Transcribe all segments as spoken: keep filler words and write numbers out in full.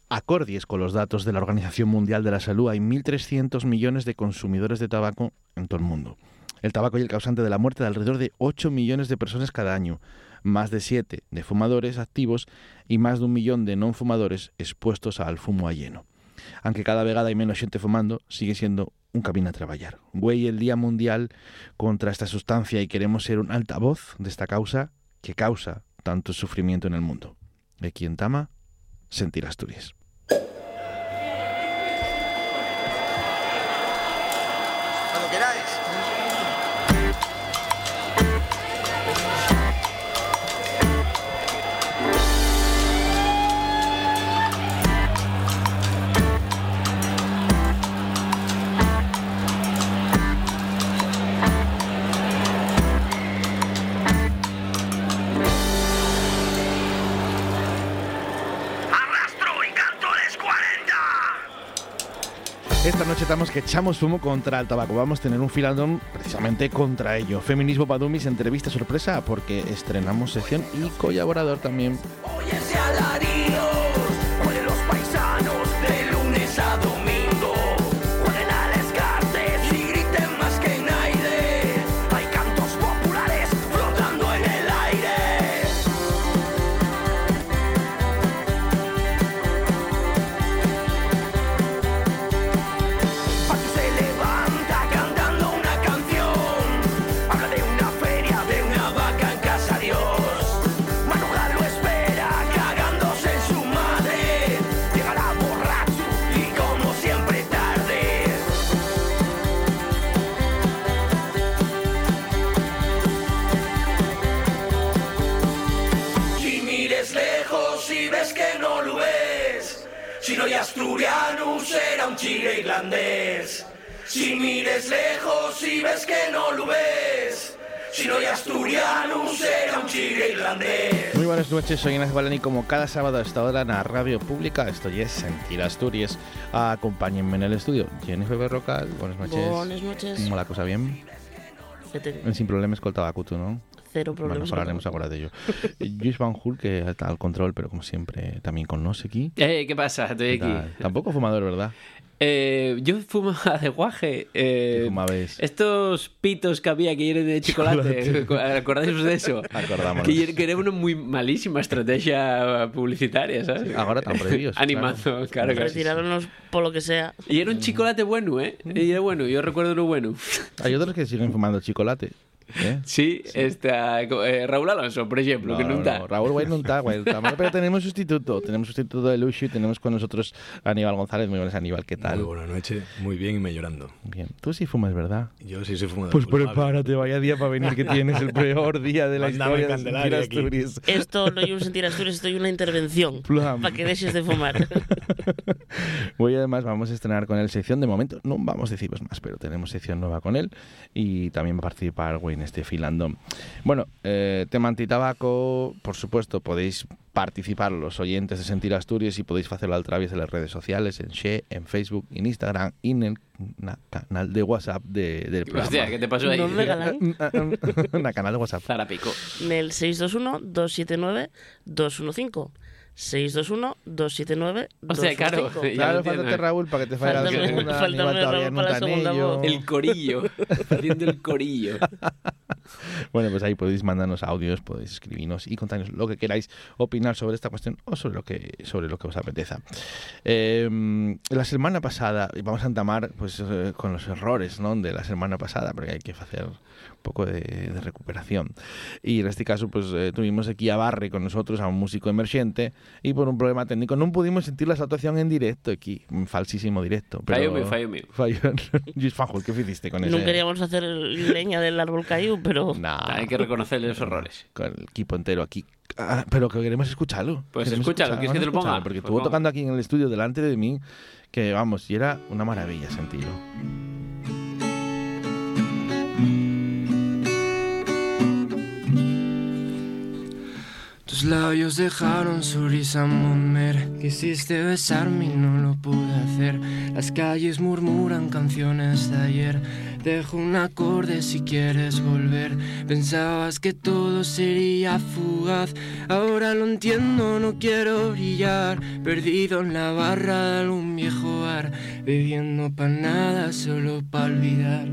acordes con los datos de la Organización Mundial de la Salud, hay mil trescientos millones de consumidores de tabaco en todo el mundo. El tabaco es el causante de la muerte de alrededor de ocho millones de personas cada año, más de siete de fumadores activos y más de un millón de non fumadores expuestos al fumo alleno. Aunque cada vegada hai menos xente fumando, sigue siendo un camino a traballar. Güey, el Día Mundial contra esta sustancia y queremos ser un altavoz desta causa que causa tanto sufrimiento en el mundo. E quien tama, sentir Asturias. Cuando queráis. Esta noche estamos que echamos fumo contra el tabaco. Vamos a tener un filandón precisamente contra ello. Feminismo Badumis, entrevista sorpresa, porque estrenamos sección y colaborador también. Hoy ese alarido, jueguen los paisanos de lunes a domingo. Jueguen a las cartas y griten más que naide. Hay cantos populares flotando en el aire. Paco se levanta cantando una canción. Habla de una feria, de una vaca en casa Dios. Manuel lo espera cagándose en su madre. Llegará borracho y como siempre tarde. Si mires lejos y ves que no lo ves, si no hay asturiano será un chile irlandés. Si mires lejos y ves que no lo ves, si no hay asturiano será un chile irlandés. Muy buenas noches, soy Ignacio Balani, como cada sábado a esta hora en la radio pública. Esto es Sentir Asturias. Acompáñenme en el estudio Jennifer Berrocal, buenas noches. Buenas noches. ¿Cómo la cosa bien? Fíjate, Sin problemas con el tabaco, tú, ¿no? cero Bueno, problemas. hablaremos ahora de ello. Luis Van Hul, que está al control, pero como siempre también con nos aquí. Eh, ¿Qué pasa? Estoy aquí. Tampoco fumador, ¿verdad? Eh, yo fumaba de guaje. Eh, ¿Qué fumabais? Estos pitos que había que eran de chocolate. ¿Acordáis de eso? Acordamos. Que, que era una muy malísima estrategia publicitaria, ¿sabes? Ahora tan prohibidos. Animando, claro, claro. Que sí. Retiraronlos por lo que sea. Y era un chocolate bueno, ¿eh? Y era bueno, yo recuerdo lo bueno. Hay otros que siguen fumando chocolate. ¿Eh? Sí, sí. Está, eh, Raúl Alonso, por ejemplo, No, que no no, está. no. Raúl Guay no está, güey. Pero tenemos sustituto. Tenemos sustituto de Luxo y tenemos con nosotros a Aníbal González. Muy buenas, Aníbal. ¿Qué tal? Muy buena noche. Muy bien y mejorando. Bien. Tú sí fumas, ¿verdad? Yo sí soy fumador. Pues culpable. prepárate, vaya día para venir, que tienes el peor día de la Mándame historia de Candelaria Sentir aquí. Asturias. Esto no hay un sentir Asturias, esto hay una intervención Plan. para que dejes de fumar. Hoy además vamos a estrenar con él sección. De momento no vamos a deciros más, pero tenemos sección nueva con él y también va a participar güey, en este filandón. Bueno, eh, tema antitabaco, por supuesto, podéis participar los oyentes de Sentir Asturias y podéis hacerlo a través de las redes sociales, en Xe, en Facebook, en Instagram y en el na, canal de WhatsApp de, del programa. Hostia, ¿qué te pasó ahí? No me galan. En el canal de WhatsApp. Zarapico. En el seis dos uno, dos siete nueve, dos uno cinco. seis dos uno, dos siete nueve, dos O uno cinco. sea, claro. Ya Claro, lo entiendo. faltate Raúl para que te falle la Fáltame- segunda. fáltame Aníbal todavía Raúl no para la está en segunda ello. voz. El corillo. Haciendo el corillo. Bueno, pues ahí podéis mandarnos audios, podéis escribirnos y contarnos lo que queráis, opinar sobre esta cuestión o sobre lo que sobre lo que os apeteza. Eh, la semana pasada, y vamos a entamar pues eh, con los errores, ¿no?, de la semana pasada, porque hay que hacer un poco de, de recuperación. Y en este caso, pues eh, tuvimos aquí a Barry con nosotros, a un músico emergente, y por un problema técnico no pudimos sentir la actuación en directo aquí, un falsísimo directo. Pero Fallo mío, fallo mío. Fallo. Luis Fanjul, ¿qué hiciste con No ese? queríamos hacer leña del árbol caído, pero No. Hay que reconocer los errores. Con el equipo entero aquí. Ah, pero que queremos escucharlo. Pues Queremos escúchalo, ¿quieres que te lo ponga? escucharlo, porque Pues estuvo ponga. tocando aquí en el estudio delante de mí, que vamos, y era una maravilla sentirlo. Tú Tus labios dejaron su risa momer. Quisiste besarme y no lo pude hacer. Las calles murmuran canciones de ayer. Dejo un acorde si quieres volver. Pensabas que todo sería fugaz. Ahora lo entiendo, no quiero brillar. Perdido en la barra de algún viejo bar, bebiendo pa' nada, solo pa' olvidar.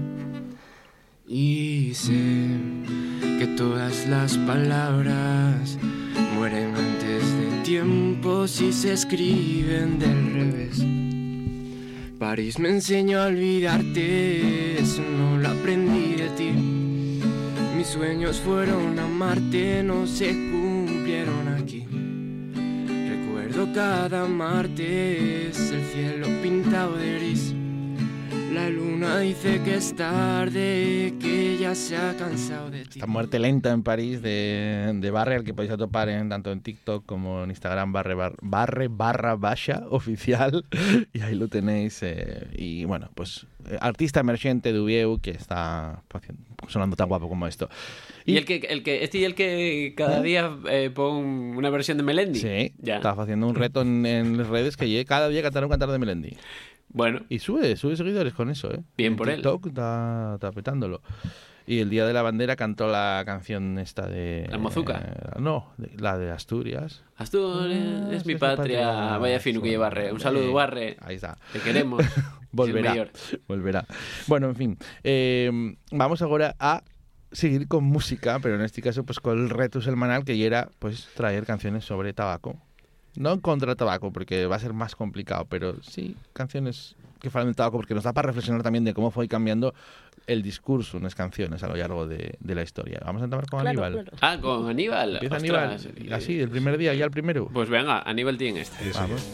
Y sé que todas las palabras mueren antes de tiempo si se escriben del revés. París me enseñó a olvidarte, eso no lo aprendí de ti. Mis sueños fueron amarte, no se cumplieron aquí. Recuerdo cada martes, el cielo pintado de gris. La luna dice que es tarde, que ya se ha cansado de ti. Esta muerte lenta en París de, de Barre, al que podéis atopar en, tanto en TikTok como en Instagram, Barre, bar, barre barra Basha oficial, y ahí lo tenéis. Eh, y bueno, pues eh, artista emergente de Uvieu, que está sonando tan guapo como esto. Y, y el que, el que, este y el que cada ¿Eh? día eh, pon una versión de Melendi. Sí, ya. Estaba haciendo un reto en, en las redes que llegue cada día a cantar un cantar de Melendi. Bueno. Y sube, sube seguidores con eso, ¿eh? Bien en por TikTok él. Está, está petándolo. Y el día de la bandera cantó la canción esta de... ¿La Mozuca? Eh, no, de, la de Asturias. Asturias es mi patria. patria. Vaya fino que lleva Barre. Un saludo, eh, Barre. Ahí está. Te queremos. Volverá. Volverá. Bueno, en fin. Eh, vamos ahora a seguir con música, pero en este caso pues con el reto semanal que ya era pues traer canciones sobre tabaco. No contra el tabaco, porque va a ser más complicado, pero sí canciones que falan del tabaco, porque nos da para reflexionar también de cómo fue cambiando el discurso en las canciones a lo largo de, de la historia. Vamos a empezar con Claro, Aníbal. claro. Ah, con Aníbal. Empieza Ostras. Aníbal, así, el primer día, ya el primero. Pues venga, Aníbal tiene este. Eso. Vamos.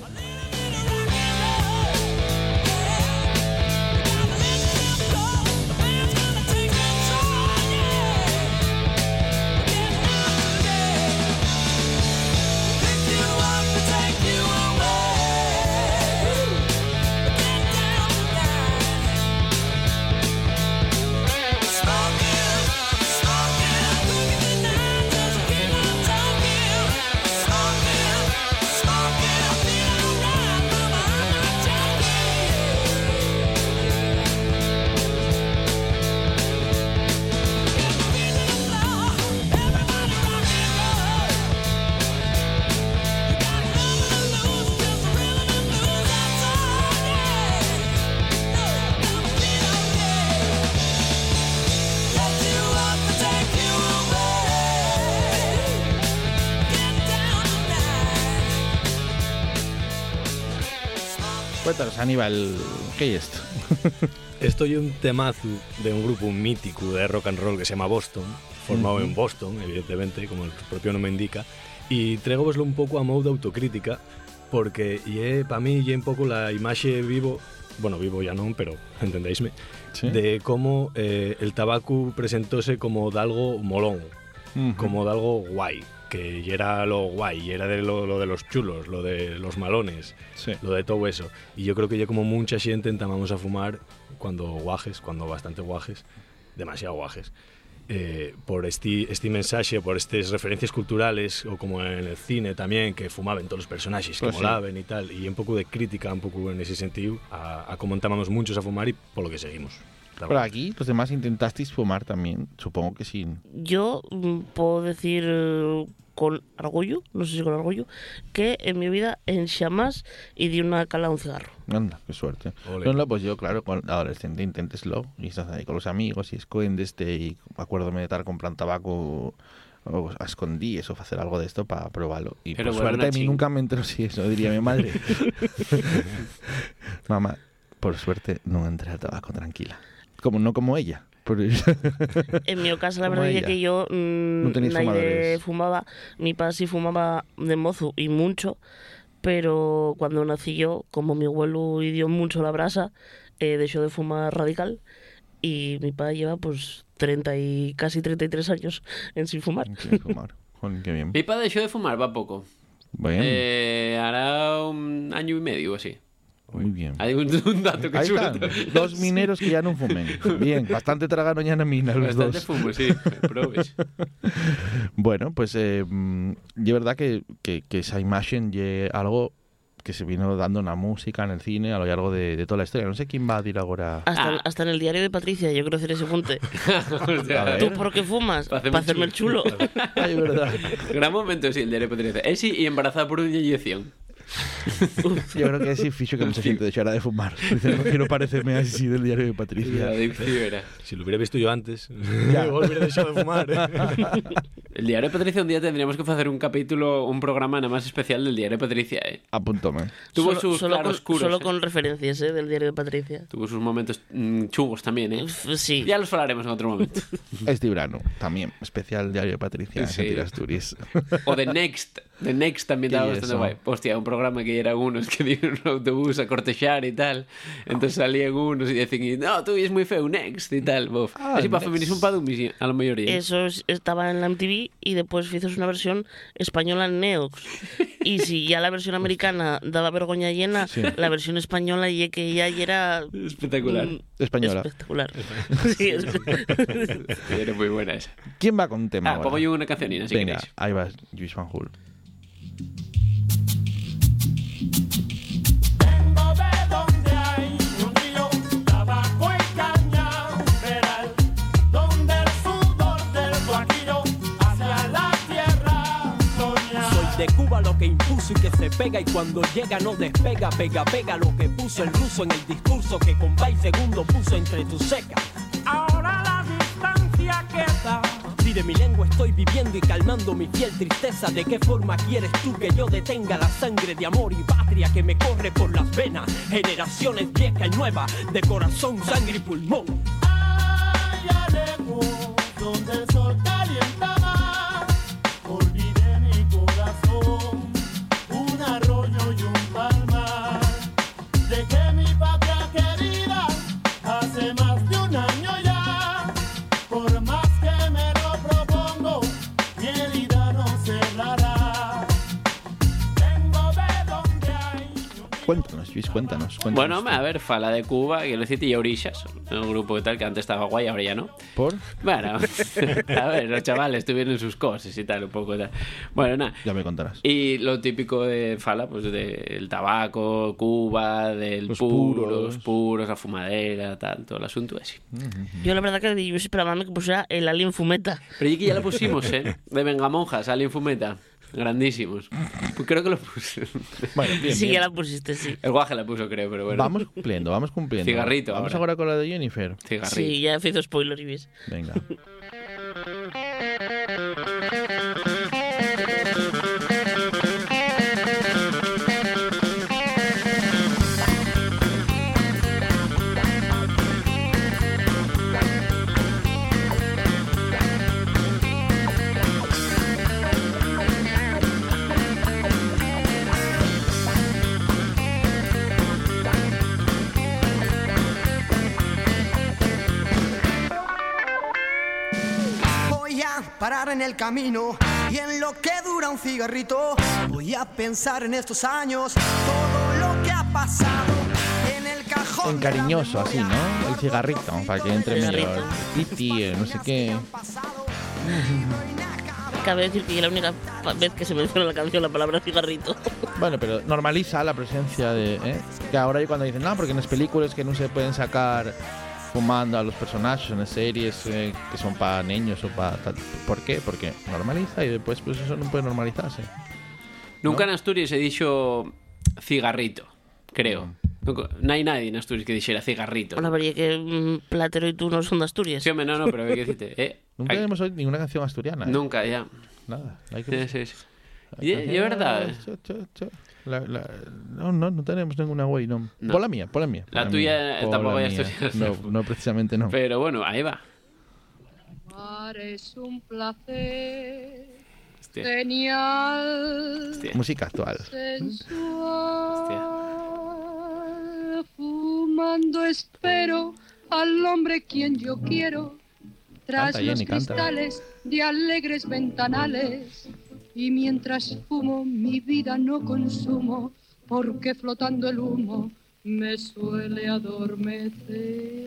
Cuéntanos, Aníbal, ¿qué es esto? Esto es un temazo de un grupo mítico de rock and roll que se llama Boston, formado uh-huh. en Boston, evidentemente, como el propio nombre indica, y trégovoslo un pouco a modo de autocrítica, porque é, para mí, é un pouco la imaxe vivo, bueno, vivo ya non, pero entendéisme, ¿sí? De cómo eh, el tabaco presentóse como de algo molón, uh-huh. como de algo guay, que era lo guay, era de lo, lo de los chulos, lo de los malones, sí. Lo de todo eso. Y yo creo que ya como mucha gente entamamos a fumar cuando guajes, cuando bastante guajes, demasiado guajes. Eh, por este, este mensaje, por estas referencias culturales, o como en el cine también, que fumaban todos los personajes, pues que sí. Molaban y tal, y un poco de crítica, un poco en ese sentido, a, a cómo entamamos muchos a fumar y por lo que seguimos. Por aquí, los demás intentasteis fumar también, supongo que sí. Yo mm, puedo decir eh, con orgullo, no sé si con orgullo, que en mi vida en xamás y di una cala a un cigarro. Anda, qué suerte. No, no, pues yo, claro, con adolescente intenteslo, y estás ahí con los amigos, y escondeste, y acuérdome de estar comprando tabaco o a escondíes o hacer algo de esto para probarlo. Y pero por bueno, suerte a mí ching. nunca me entró si eso, diría mi madre. Mamá, por suerte no entré al tabaco tranquila. Como no como ella. Pero... en mi caso, la verdad es que yo mmm, no nadie fumadores. fumaba. Mi padre sí fumaba de mozo y mucho, pero cuando nací yo, como mi abuelo y dio mucho la brasa, eh, dejó de fumar radical, y mi padre lleva pues treinta y casi treinta y tres años en sin fumar. Sin fumar. Joder, qué bien. Mi padre dejó de fumar, va poco. Bien. Eh, hará un año y medio o así. Muy bien. Hay un, un dato que Ahí suelta. están, dos mineros que ya non fumen. Bien, bastante tragano ya na mina los Bastante dos. fumo, sí. Probes. Bueno, pues eh, de verdad que, que, que esa imagen ye algo que se vino dando na música, en el cine, a lo largo de, de toda la historia. Non sei quién va a dir agora... Hasta, Ah. hasta en el diario de Patricia, yo quiero hacer ese punte. Hostia, A ver. ¿Tú por qué fumas? Pa' hacerme Para hacerme el chulo. Ay, verdad. Gran momento, sí, el diario de Patricia. Él sí, y embarazada por una inyección. Yo creo que sí, fixo que mucha xente deixara de fumar. Dice, no quiero parecerme así del diario de La Patricia. adicción era. Si lo hubiera visto yo antes, Ya. igual hubiera dejado de fumar. El diario de Patricia un día tendríamos que hacer un capítulo, un programa nada más especial del diario de Patricia, ¿eh? Apúntome. Tuvo solo, sus solo con, claroscuros, solo ¿eh? con referencias, ¿eh? Del diario de Patricia. Tuvo sus momentos mm, chugos también, ¿eh? F- Sí. Ya los hablaremos en otro momento. Este verano, también, especial diario de Patricia, Sí. en Sentir Asturias. O The Next. The Next también ¿Qué estaba es bastante eso? guay. Hostia, un programa que eran unos que dieron un autobús a cortejar y tal. Entonces salían unos y decían, no, tú es muy feo, Next y tal. Bof. Ah, Así para Next. feminismo para un a la mayoría. Eso es- estaba en la M T V y después hizo una versión española en Neox. Y si ya la versión americana daba vergüenza llena, Sí. la versión española y que ya era Espectacular. mm, Española. espectacular. Sí, es- Era muy buena esa. ¿Quién va con un tema Ah, ahora? pongo yo una cancionina si Venga, queréis. ahí va Luis Van Hul. Vengo de donde hay un río, tabaco y caña, veral, donde el sudor del guajiro hacia la tierra soña. Soy de Cuba, lo que impuso y que se pega, y cuando llega no despega, pega, pega lo que puso el ruso en el discurso que con Bay segundo puso entre tus secas. Ahora la distancia queda. Si de mi lengua estoy viviendo y calmando mi fiel tristeza, ¿de qué forma quieres tú que yo detenga la sangre de amor y patria que me corre por las venas? Generaciones viejas y nuevas, de corazón, sangre y pulmón. Allá lejos, donde el sol calientaba, olvidé mi corazón, un arroyo y un palmar. Dejé mi patria querida hace más de un año ya. Por más que me lo propongo, mi herida no cerrará. Vengo de donde hay un Cuéntanos, Luis, cuéntanos. cuéntanos. Bueno, a ver, fala de Cuba, quiero decirte, y Orishas, un grupo que tal que antes estaba guay, ahora ya no. ¿Por? Bueno, a ver, los chavales tuvieron sus cosas y tal, un poco tal. Bueno, nada. Ya me contarás. Y lo típico de Fala, pues del tabaco, Cuba, del Los puro, puros. los puros, la fumadera, tal, todo el asunto así. Yo la verdad que yo esperaba que pusiera el Alien Fumeta. Pero ya que ya lo pusimos, ¿eh? De Vengamonjas, Alien Fumeta. Grandísimos. Pues creo que lo puse. Bueno, bien, Sí, bien. ya la pusiste, sí. El guaje la puso, creo, pero bueno. Vamos cumpliendo, vamos cumpliendo. Cigarrito Vamos ahora. ahora con la de Jennifer. Cigarrillo. Sí, ya hizo spoiler y ves. Venga. Voy a parar en el camino y en lo que dura un cigarrito voy a pensar en estos años, todo lo que ha pasado en el cajón. En cariñoso, así, ¿no? El cigarrito, para que entre medio Cigarrito. el piti, el no sé qué. Cabe decir que es la única pa- vez que se menciona en la canción la palabra cigarrito. Bueno, pero normaliza la presencia de... ¿eh? Que ahora hay cuando dicen, no, porque en las películas que no se pueden sacar fumando a los personajes, en las series eh, que son para niños o para tal. ¿Por qué? Porque normaliza y después pues eso no puede normalizarse. Nunca ¿no? en Asturias he dicho cigarrito, creo. Nunca- No hay nadie en Asturias que dijera cigarrito. Bueno, vería que mm, Platero y tú no son de Asturias. Sí, hombre, no, no, pero hay que decirte. ¿eh? Nunca Hay- hemos oído ninguna canción asturiana. ¿eh? Nunca, ya. Nada. Hay que... Sí, sí, sí. Y, y es verdad. Cho, cho, cho. La- la- no, no, no tenemos ninguna güey, no. No. Por la mía, por la mía. La por tuya, mía, eh, por tampoco la hay mía. asturiana. No, no, precisamente no. Pero bueno, ahí va. Es un placer Hostia. genial, Hostia. Música actual. sensual. Fumando espero al hombre quien yo quiero, tras Canta, los Jenny, canta. cristales de alegres ventanales. Y mientras fumo mi vida no consumo, porque flotando el humo me suele adormecer.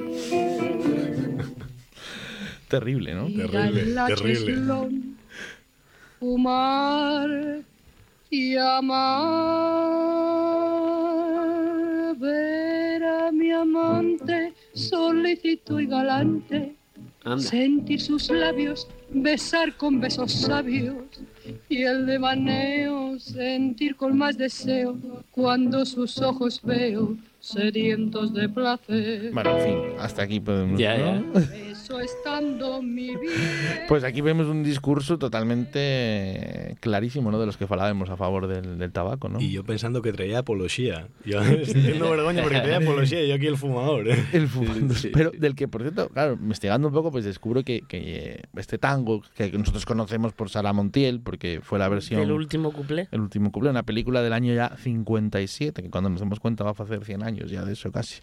Terrible, ¿no? Ir Terrible, al terrible. Lacheslón, fumar y amar, ver a mi amante solícito y galante, Anda. sentir sus labios, besar con besos sabios y el devaneo, sentir con más deseo cuando sus ojos veo sedientos de placer. Bueno, en fin, hasta aquí podemos... Ya, ¿no? Eso estando mi bien. Pues aquí vemos un discurso totalmente clarísimo, ¿no? De los que falábamos a favor del, del tabaco, ¿no? Y yo pensando que traía apología. Yo sintiendo vergüenza porque traía apología y yo aquí el fumador. ¿eh? El fumando. Sí. Pero del que, por cierto, claro, investigando un poco, pues descubro que, que este tango, que nosotros conocemos por Sara Montiel, porque fue la versión... El último cuplé. El último cuplé, una película del año ya cincuenta y siete, que cuando nos damos cuenta va a hacer cien años ya de eso casi.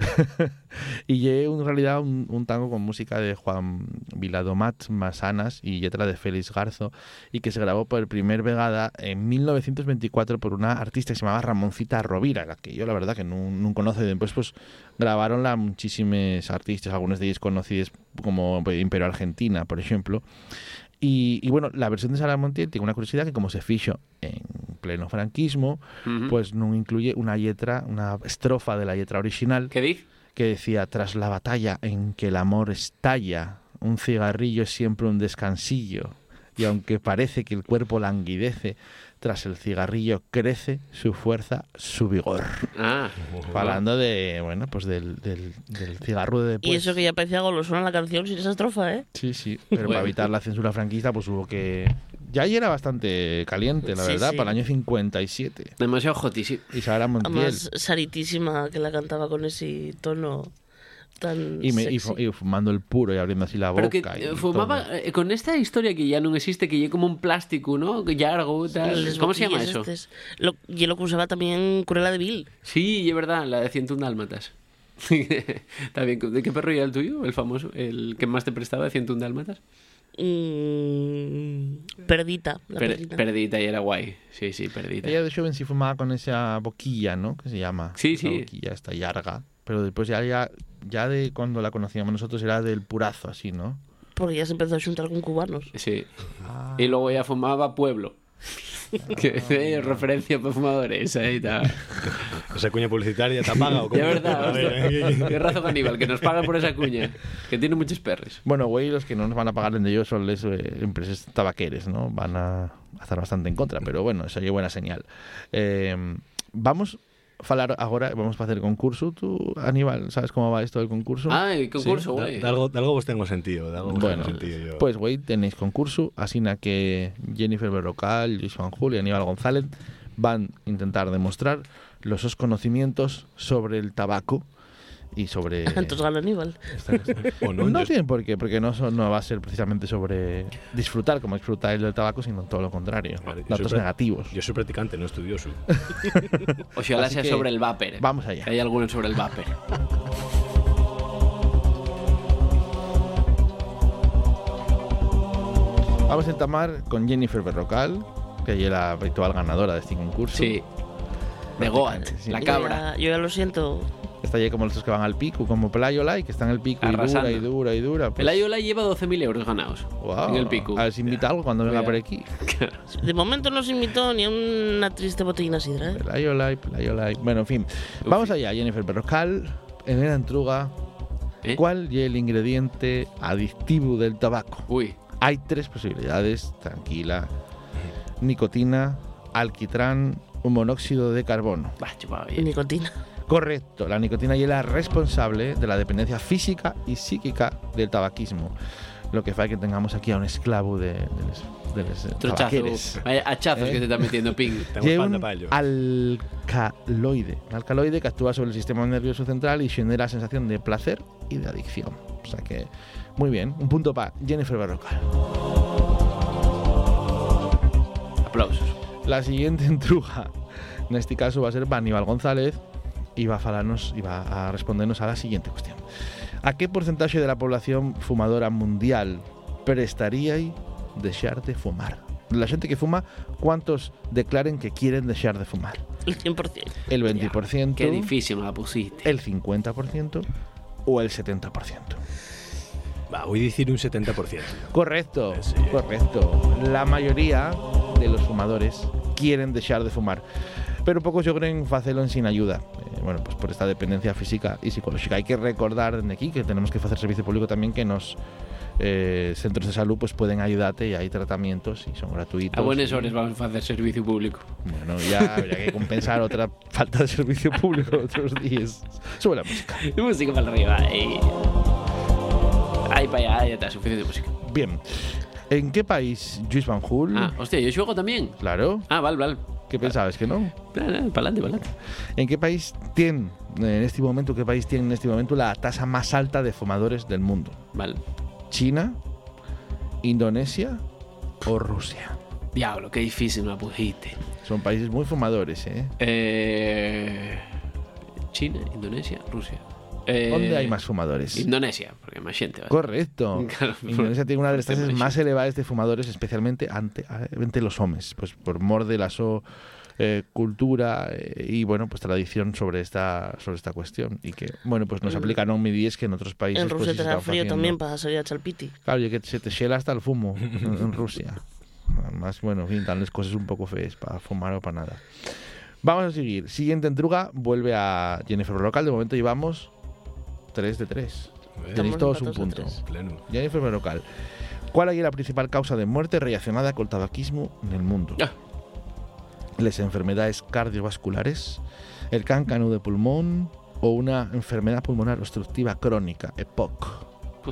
Y es en realidad un, un tango con música de Juan Viladomat Masanas y letra de Félix Garzo, y que se grabó por primer vegada en mil novecientos veinticuatro por una artista que se llamaba Ramoncita Rovira, la que yo la verdad que no, no conozco. Y después pues grabaronla muchísimos artistas, algunos de ellos conocidos como pues, Imperio Argentina, por ejemplo. Y, y bueno, la versión de Sara Montiel tiene una curiosidad que como se fixo en pleno franquismo, Ujú. pues no incluye una letra, una estrofa de la letra original ¿Qué dice? que decía: tras la batalla en que el amor estalla, un cigarrillo es siempre un descansillo, y aunque parece que el cuerpo languidece, tras el cigarrillo crece su fuerza, su vigor. Ah, Hablando de, bueno, pues del, del, del cigarro de después. Y eso que ya parecía golosona la canción sin esa estrofa, ¿eh? Sí, sí, pero Bueno. para evitar la censura franquista, pues hubo que... Ya ahí era bastante caliente, la Sí, verdad, sí. para el año cincuenta y siete. demasiado jotísimo. Y Sara Montiel. Además, Saritísima, que la cantaba con ese tono tan Y, me, y, sexy. fu- y fumando el puro y abriendo así la boca. Pero que y eh, fumaba todo. eh, con esta historia que ya no existe, que ya como un plástico, ¿no? Que ya algo tal. Les ¿Cómo se llama boquillas eso? estes. Lo, y lo que usaba también Cruella de Vil. Sí, es verdad, la de ciento uno dálmatas. Está bien. ¿De qué perro era el tuyo? El famoso, el que más te prestaba de ciento uno dálmatas. Mm, perdita. La Per- perdita. perdita y era guay. Sí, sí, perdita. Ella de joven sí fumaba con esa boquilla, ¿no? Que se llama. Sí, Esa sí. boquilla esta larga. Pero después ya, ya, ya de cuando la conocíamos nosotros era del purazo, así, ¿no? Porque ya se empezó a juntar con cubanos. Sí. Ah. Y luego ya fumaba Pueblo. Que es referencia para fumadores. Ahí está. ¿Esa cuña publicitaria te paga o cómo? Ya verdad, A ver, hostia. ¿eh? Qué razón, Aníbal, que nos paga por esa cuña. Que tiene muchos perres. Bueno, güey, los que no nos van a pagar de ellos son las eh, empresas tabaqueres, ¿no? Van a estar bastante en contra, pero bueno, eso es buena señal. Eh, vamos a falar agora, vamos a hacer concurso. Tú, Aníbal, sabes cómo va esto del concurso? Ah, el concurso, Da- güey. de, algo, de algo vos tengo sentido. De algo vos Bueno, tengo sentido yo. pues güey, tenéis concurso, así na que Jennifer Berrocal, Luis Juan Julio y Aníbal González van a intentar demostrar los sus conocimientos sobre el tabaco y sobre... Entonces gana Aníbal. esta- O no, no yo- tienen por qué, porque no, son- no va a ser precisamente sobre disfrutar como disfrutar el tabaco, sino todo lo contrario, Vale, yo datos soy- negativos. Yo soy practicante, no estudioso. Ojalá Así sea que sobre el vapor. vamos allá. Que hay alguno sobre el vapor. Vamos a entamar con Jennifer Berrocal, que es la habitual ganadora de este concurso. Sí. De Goat, Sí. la Yo cabra. ya, yo ya lo siento. Está allí como los que van al pico, como Pelayola, y que están en el pico Arrasando. y dura y dura y dura. Pues, El Ayola lleva doce mil euros ganados. wow, En el pico. A ver si invita algo cuando venga Mira. por aquí. De momento no se invitó ni a una triste botellina sidra, ¿eh? Pelayola, Pelayola. Bueno, en fin. Vamos allá, Jennifer Berrocal. En la entruga, ¿Eh? ¿cuál es el ingrediente adictivo del tabaco? Uy. Hay tres posibilidades, tranquila. Nicotina, alquitrán o monóxido de carbono. Va, chupado bien. Nicotina. Correcto, la nicotina es la responsable de la dependencia física y psíquica del tabaquismo. Lo que hace que tengamos aquí a un esclavo de, de los, de los, eh, Trochazo. tabaqueres. Vaya hachazos ¿Eh? que te está metiendo Ping. Tengo Lleva espalda un para ello. alcaloide. Un alcaloide que actúa sobre el sistema nervioso central y genera sensación de placer y de adicción. O sea que, muy bien. Un punto para Jennifer Berrocal. Aplausos. La siguiente entruga, en este caso, va a ser para Aníbal González y va a falarnos y va a respondernos a la siguiente cuestión. ¿A qué porcentaje de la población fumadora mundial prestaríais dejar de fumar? La gente que fuma, ¿cuántos declaren que quieren dejar de fumar? El cien por ciento. el veinte por ciento, Qué difícil me la pusiste. el cincuenta por ciento o el setenta por ciento. Va, voy a decir un setenta por ciento. Correcto, Sí. correcto. La mayoría de los fumadores quieren dejar de fumar, pero pocos logran hacerlo sin ayuda. Eh, bueno, pues por esta dependencia física y psicológica. Hay que recordar desde aquí que tenemos que hacer servicio público también, que nos eh, centros de salud pues pueden ayudarte y hay tratamientos y son gratuitos. A buenas y- horas vamos a hacer servicio público. Bueno, ya habría que compensar otra falta de servicio público otros días. Sube la música. Música para arriba. Y... Ahí para allá, ya está, suficiente música. Bien. ¿En qué país Lluís Van Hool? Ah, hostia, yo juego también. Claro. Ah, vale, vale. ¿Qué pensabas que no? Para adelante, para adelante. ¿En qué país tiene en este momento, qué país tiene en este momento la tasa más alta de fumadores del mundo? Vale. ¿China, Indonesia o Rusia? Diablo, qué difícil me la pusiste. Son países muy fumadores, ¿eh? Eh... China, Indonesia, Rusia. Eh, ¿Dónde hay más fumadores? Indonesia, porque hay más gente. ¿vale? Correcto. Claro. Indonesia tiene una de las tasas Indonesia. más elevadas de fumadores, especialmente ante, ante los hombres, pues por mor de la so, eh, cultura eh, y bueno, pues tradición sobre esta sobre esta cuestión y que bueno, pues nos aplican un medidas que en otros países En pues, Rusia sí te se da están frío haciendo. también para salir a Chalpiti. Claro, y que se te xela hasta el fumo en, en Rusia. Además, bueno, en fin, dan las cosas un poco feas para fumar o para nada. Vamos a seguir. Siguiente entruga vuelve a Jennifer Berrocal. De momento llevamos tres de tres. Tenéis Estamos todos un empatados punto. a tres. Pleno. Jennifer Berrocal. ¿Cuál es la principal causa de muerte relacionada con el tabaquismo en el mundo? Ah. ¿Las enfermedades cardiovasculares, el cáncano de pulmón o una enfermedad pulmonar obstructiva crónica, E P O C?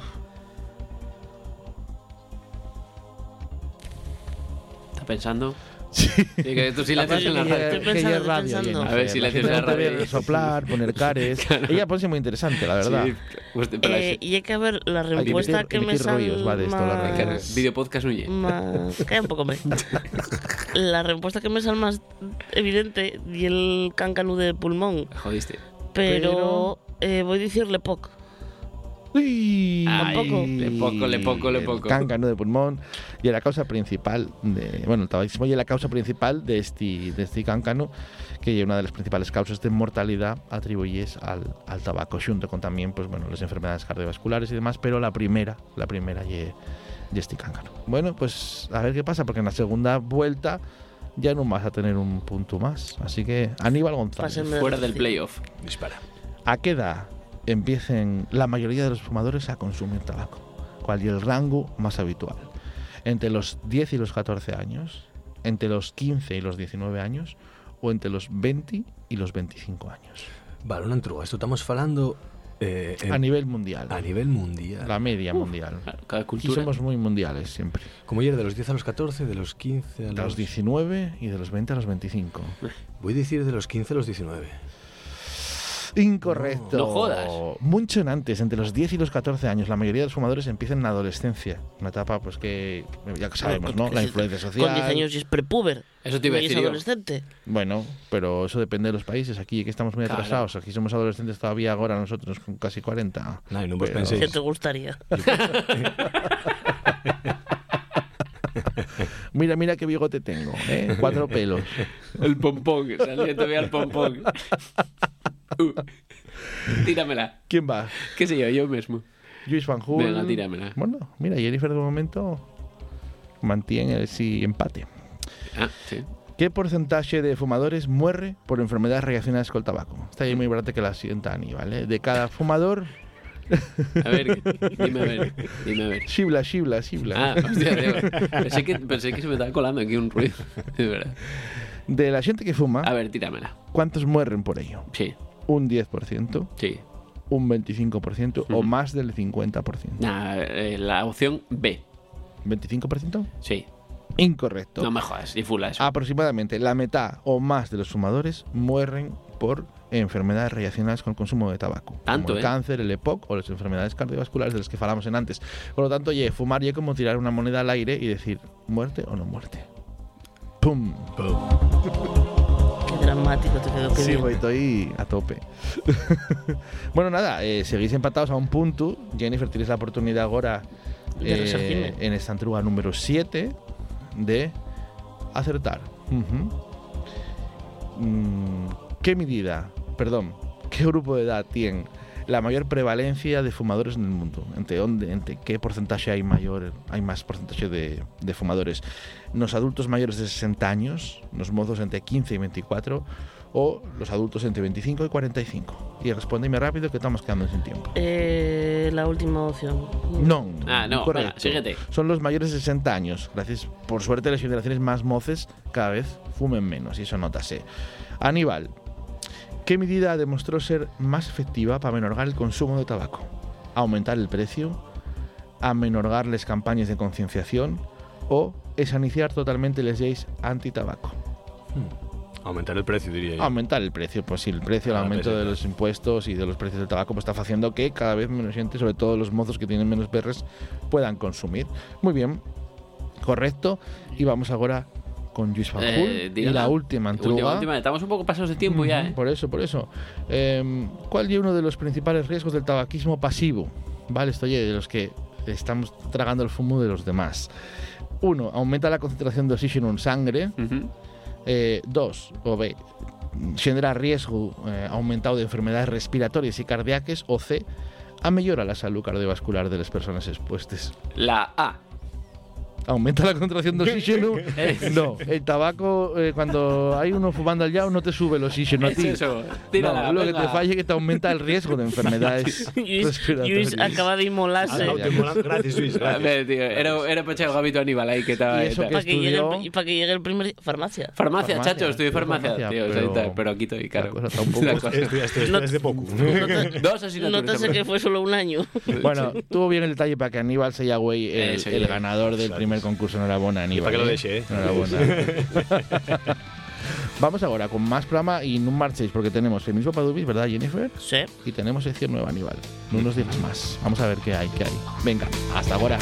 ¿Estás pensando? Sí. Y que tu silencio en la Que radio. Estoy Que pensando, ya estoy radio, pensando. Jennifer. A ver si La le gente haces no la te ve radio. soplar, poner cares. Ella pone muy interesante, la verdad. Sí, hostia, pero Eh, es- y hay que ver la Hay que respuesta emitir- que me emitir sale rollos, va, de esto, la más... radio. Video podcast no lle. más... Calla un poco, hombre. La respuesta que me sale más evidente y el cáncano de pulmón. Jodiste. Pero, eh, voy a decirle P O C. Uy, Tampoco. Le poco, le poco, le poco. El cáncano de pulmón y la causa principal de, bueno, el tabaquismo y la causa principal de este, de este cáncano, que una de las principales causas de mortalidad atribuyes al, al tabaco, junto con también, pues bueno, las enfermedades cardiovasculares y demás, pero la primera, la primera y este cáncano. Bueno, pues a ver qué pasa, porque en la segunda vuelta ya no vas a tener un punto más. Así que Aníbal González, Pásenme de Fuera del recibo. playoff. Dispara. ¿a qué edad empiecen la mayoría de los fumadores a consumir tabaco? ¿Cuál es el rango más habitual? ¿Entre los diez y los catorce años? ¿Entre los quince y los diecinueve años? ¿O entre los veinte y los veinticinco años? Vale, una entruga. Esto estamos falando eh, en- A nivel mundial. a nivel mundial. La media mundial. Claro, cada Aquí cultura. somos muy mundiales siempre. Como ayer, de los diez a los catorce, de los quince a De los... los diecinueve y de los veinte a los veinticinco. Voy a decir de los quince a los diecinueve. Incorrecto. No jodas. Mucho antes, entre los diez y los catorce años. La mayoría de los fumadores empiezan en la adolescencia. Una etapa, pues que ya que sabemos, ¿no? La influencia social. Con diez años y es prepuber. Eso te iba a Y es decir yo. adolescente. Bueno, pero eso depende de los países. Aquí que estamos muy Claro. atrasados. Aquí somos adolescentes todavía ahora nosotros con casi cuarenta. No, y no vos Pero- penséis. ¿Qué te gustaría? Mira, mira qué bigote tengo, ¿eh? Cuatro pelos. El pompón. Salía todavía el pompón. Uh, tíramela. ¿Quién va? ¿Qué sé yo? Yo mismo. Luis Van Hool. Venga, tíramela. Bueno, mira, Jennifer de momento mantiene el sí empate. Ah, sí. ¿Qué porcentaje de fumadores muere por enfermedades relacionadas con el tabaco? Está ahí muy barato que la sienta Ani, ¿vale? De cada fumador, A ver, dime a ver. Dime a ver. shibla, shibla, shibla. Ah, hostia, tío. Pensé que, pensé que se me estaba colando aquí un ruido. Es verdad. De la gente que fuma, A ver, tíramela. ¿cuántos mueren por ello? Sí, ¿Un diez por ciento? sí. ¿Un veinticinco por ciento? ¿O Ujú. más del cincuenta por ciento? Nah, eh, la opción B. ¿veinticinco por ciento? Sí. Incorrecto. No me jodas, difula eso. Aproximadamente la mitad o más de los fumadores mueren por enfermedades relacionadas con el consumo de tabaco. Tanto, como el ¿eh? cáncer, el E P O C o las enfermedades cardiovasculares de las que falamos en antes. Por lo tanto, oye, fumar ya es como tirar una moneda al aire y decir, ¿muerte o no muerte? ¡Pum! Qué dramático te quedó. Qué Sí, bien. voy, estoy a tope. Bueno, nada, eh, seguís empatados a un punto. Jennifer, tienes la oportunidad ahora De eh, resarcirme. en esta entruga número siete de acertar. Ujú. mm, ¿qué medida, perdón, qué grupo de edad tiene la mayor prevalencia de fumadores en el mundo? ¿Entre, onde, entre qué porcentaje hay mayor hay más porcentaje de, de fumadores? ¿Los adultos mayores de sesenta años, los mozos entre quince y veinticuatro, o los adultos entre veinticinco y cuarenta y cinco? Y respondeme rápido que estamos quedando sin tiempo. Eh, la última opción. No, Ah, no, incorrecto. venga, síguete. Son los mayores de sesenta años. Gracias, por suerte, las generaciones más moces cada vez fumen menos, y eso nótase. Aníbal, ¿qué medida demostró ser más efectiva para amenorgar el consumo de tabaco? ¿Aumentar el precio? ¿Amenorgar las campañas de concienciación? ¿O esaniciar totalmente las leyes anti-tabaco? Hmm. Aumentar el precio, diría yo. Aumentar el precio, pues sí, el precio, el Ah, aumento pues sí, de claro. los impuestos y de los precios del tabaco pues está haciendo que cada vez menos gente, sobre todo los mozos que tienen menos perres, puedan consumir. Muy bien, correcto. Y vamos ahora con Lluís Fanjul Eh, y dígala. la última Última, entruga. última. Estamos un poco pasados de tiempo ya, ¿eh? Por eso, por eso. Eh, ¿Cuál es uno de los principales riesgos del tabaquismo pasivo? Vale, estoy de los que estamos tragando el fumo de los demás. Uno, aumenta la concentración de oxígeno en sangre. Ujú. Eh, dos, o B, genera riesgo eh, aumentado de enfermedades respiratorias y cardíacas. O C, amellora la salud cardiovascular de las personas expuestas. La A. ¿Aumenta la concentración de oxígeno? No, el tabaco, eh, cuando hay uno fumando al lado, no te sube el oxígeno a Es ti. eso. Tírala, No, lo que venga. te falla es que te aumenta el riesgo de enfermedades Luis, respiratorias. Luis acaba de inmolarse. Ah, Ah, gratis, Luis, A gratis. ver, tío, era, era para echar el gabito a Aníbal ahí que estaba. Y eso tal. que Para que, llegue estudió- el, para que llegue el primer... Farmacia. Farmacia, Farmacia, chacho, estudié farmacia, farmacia, tío, pero- o sea, tal, pero aquí estoy, claro. cosa está un poco- La cosa- Esto, esto, esto No- es de poco. Dos asignaturas. Nótase que fue solo un año. Bueno, tuvo bien el detalle para que Aníbal sea güey el, Eso, el ya. ganador del Claro. primer concurso. Enhorabuena, Aníbal. para que lo ¿eh? deje, ¿eh? Enhorabuena. Vamos ahora con más programa y no marchéis porque tenemos Feminismo Padubis, ¿verdad, Jennifer? Sí. Y tenemos sección nueva, Aníbal. No nos digas más. Vamos a ver qué hay, qué hay. Venga, hasta ahora.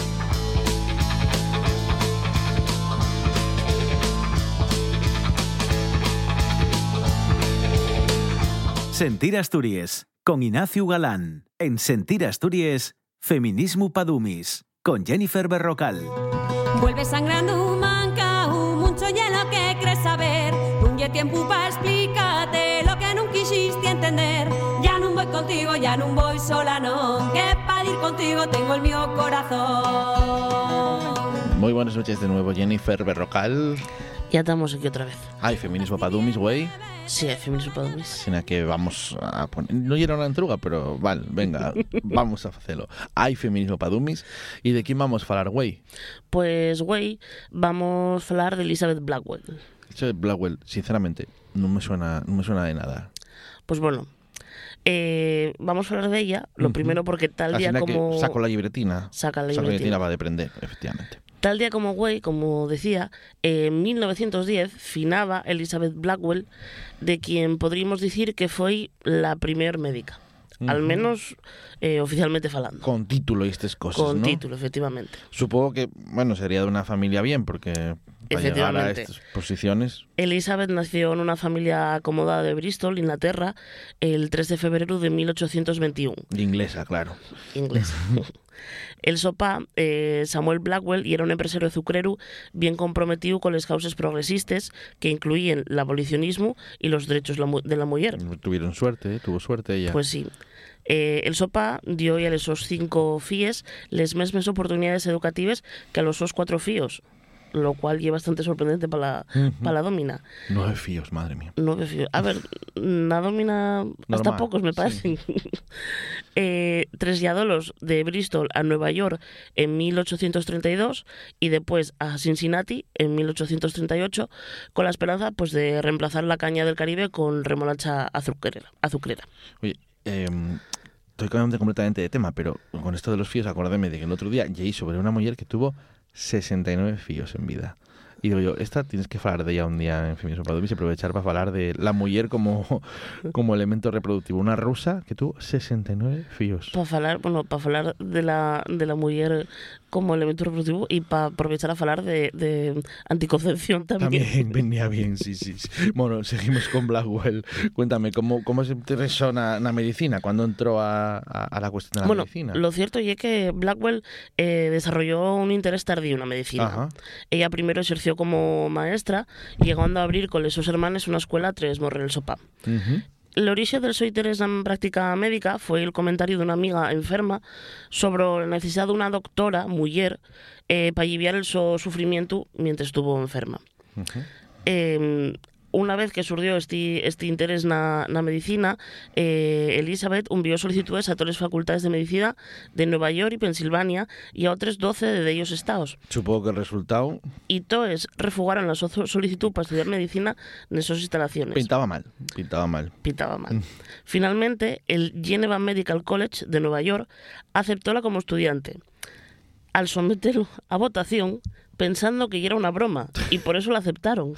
Sentir Asturias, con Ignacio Galán. En Sentir Asturias, Feminismo Padumis, con Jennifer Berrocal. Vuelve sangrando manca, un mucho hielo que crees saber. Un día tiempo para explicarte lo que nunca quisiste entender. Ya no voy contigo, ya no voy sola, no. Que para ir contigo tengo el mío corazón. Muy buenas noches de nuevo, Jennifer Berrocal. Ya estamos aquí otra vez. Ay, Feminismo Padumis, güey. Sí, hay feminismo para dormir. Sino que vamos a poner... No era una entruga, pero vale, venga, vamos a hacerlo. Hay Feminismo Padumis. ¿Y de quién vamos a hablar, güey? Pues, güey, vamos a hablar de Elizabeth Blackwell. Eso de Blackwell, sinceramente, no me suena, no me suena de nada. Pues bueno, eh, vamos a hablar de ella. Lo Ujú. primero porque tal Así día que como... saco la libretina. Saca la Esa libretina. va a depender, efectivamente. Tal día como güey, como decía, en mil novecientos diez finaba Elizabeth Blackwell, de quien podríamos decir que fue la primer médica. Al Ujú. menos eh, oficialmente falando. Con título y estas cosas, Con ¿no? título, efectivamente. Supongo que, bueno, sería de una familia bien, porque para llegar a Efectivamente. estas posiciones... Elizabeth nació en una familia acomodada de Bristol, Inglaterra, el tres de febrero de mil ochocientos veintiuno. Inglesa, claro. Inglés. El sopá, eh, Samuel Blackwell, y era un empresario azucrero bien comprometido con las causas progresistas que incluían el abolicionismo y los derechos la mu- de la mujer. Tuvieron suerte, ¿eh? Tuvo suerte ella. Pues sí. Eh, el sopá dio a esos cinco fíes les mismas oportunidades educativas que a los sos cuatro fíos, lo cual es bastante sorprendente para la, Ujú. pa la domina. Nueve fíos, madre mía. Nueve fíos. A ver, la domina hasta Normal, pocos me parecen. eh, traslladólos de Bristol a Nueva York en mil ochocientos treinta y dos y después a Cincinnati en mil ochocientos treinta y ocho con la esperanza pues de reemplazar la caña del Caribe con remolacha azucrera. azucrera. Oye, eh, estoy cambiando completamente de tema, pero con esto de los fíos, acordéme de que el otro día llegué sobre una mujer que tuvo sesenta y nueve fíos en vida. Y digo yo, esta tienes que hablar de ella un día en Feminismo Padumis y aprovechar para hablar de la mujer como, como elemento reproductivo. Una rusa que tuvo sesenta y nueve fíos. Para hablar, bueno, para hablar de la, de la mujer como elemento reproductivo y para aprovechar a hablar de, de anticoncepción también. También venía bien, sí, sí, sí. Bueno, seguimos con Blackwell. Cuéntame, ¿cómo, cómo se interesó en la medicina? ¿Cuándo entró a, a, a la cuestión de la Bueno, medicina? lo cierto es que Blackwell eh, desarrolló un interés tardío en la medicina. Ajá. Ella primero ejerció ejerció como maestra, llegando a abrir con les sus hermanes una escuela a tres morrer el sopá. Uh-huh. L'origen del seu interès en pràctica mèdica fue el comentario de una amiga enferma sobre la necesidad de una doctora, mujer, eh, para aliviar el su sufrimiento mientras estuvo enferma. Uh-huh. Eh, una vez que surgió este, este interés na, na medicina, eh, Elizabeth envió solicitudes a todas las facultades de medicina de Nueva York y Pensilvania y a otros doce de ellos estados. Supongo que el resultado Y todos refugaron la so solicitud para estudiar medicina en esas instalaciones. pintaba mal, pintaba mal. Pintaba mal. Finalmente, el Geneva Medical College de Nueva York aceptóla como estudiante. Al someterlo a votación, pensando que era una broma, y por eso la aceptaron.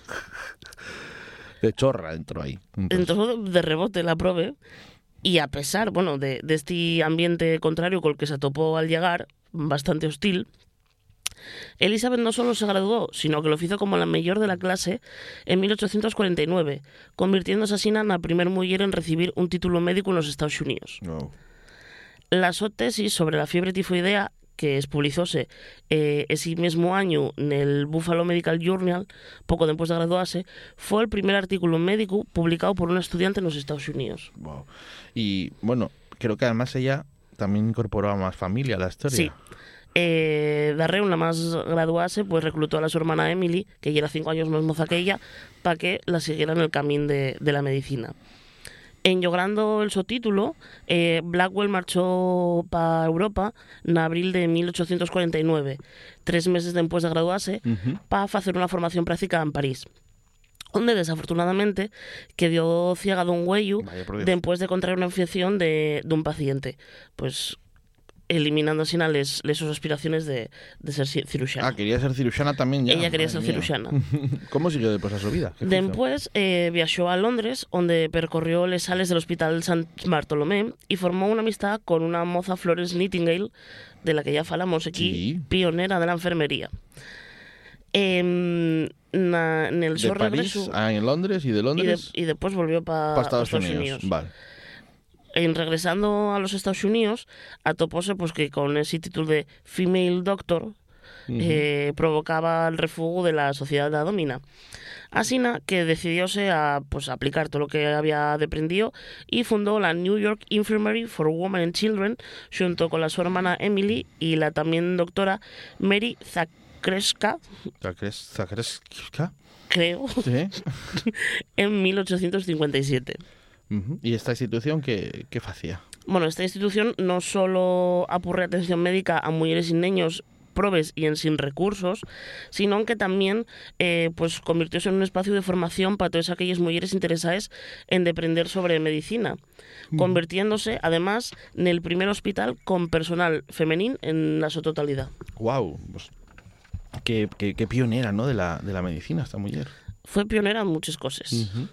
De chorra entró ahí. Entonces, Entró de rebote la prove, y a pesar, bueno, de, de este ambiente contrario con el que se topó al llegar, bastante hostil, Elizabeth no solo se graduó, sino que lo hizo como la mayor de la clase en mil ochocientos cuarenta y nueve, convirtiéndose así en la primera mujer en recibir un título médico en los Estados Unidos. no. La su tesis sobre la fiebre tifoidea, que es publicóse eh, ese mismo año en el Buffalo Medical Journal, poco después de graduarse, fue el primer artículo médico publicado por una estudiante en los Estados Unidos. Wow. Y bueno, creo que además ella también incorporó a más familia a la historia. Sí. Eh, darrere, una más graduarse, pues reclutó a la su hermana Emily, que ya era cinco años más moza que ella, para que la siguiera en el camino de, de la medicina. En logrando el su título, eh, Blackwell marchó para Europa en abril de mil ochocientos cuarenta y nueve, tres meses después de graduarse, Uh-huh. para hacer una formación práctica en París, donde desafortunadamente quedó ciega de un huello Vaya por Dios. después de contraer una infección de, de un paciente, pues eliminando así les, les sus aspiraciones de, de ser ci- cirujana. Ah, quería ser cirujana también ya. Ella quería Madre ser mía. cirujana. ¿Cómo siguió después a su vida? ¿Qué hizo? Después eh, viajó a Londres, donde percorrió las sales del Hospital Sant Bartolomé y formó una amistad con una moza Florence Nightingale, de la que ya falamos aquí, Sí. pionera de la enfermería. En, na- en el De su París regreso a en Londres y de y, de- Londres y después volvió para para Estados, Unidos. Vale. En regresando a los Estados Unidos, atopóse pues que con ese título de Female Doctor Ujú. eh, provocaba el refugo de la sociedad de la domina. Así na, que decidióse a pues, aplicar todo lo que había aprendido y fundó la New York Infirmary for Women and Children junto con la su hermana Emily y la también doctora Mary Zakreska, ¿Zacres- Zacreska? creo, Sí. en mil ochocientos cincuenta y siete. Ujú. ¿Y esta institución qué, qué hacía? Bueno, esta institución no solo apurre atención médica a mujeres y niños probes y en sin recursos, sino que también eh, pues convirtióse en un espacio de formación para todas aquellas mujeres interesadas en deprender sobre medicina, convirtiéndose además en el primer hospital con personal femenino en la su totalidad. Wow, pues qué, qué, qué pionera, ¿no? de la, de la medicina esta mujer. Fue pionera en muchas cosas. Ujú.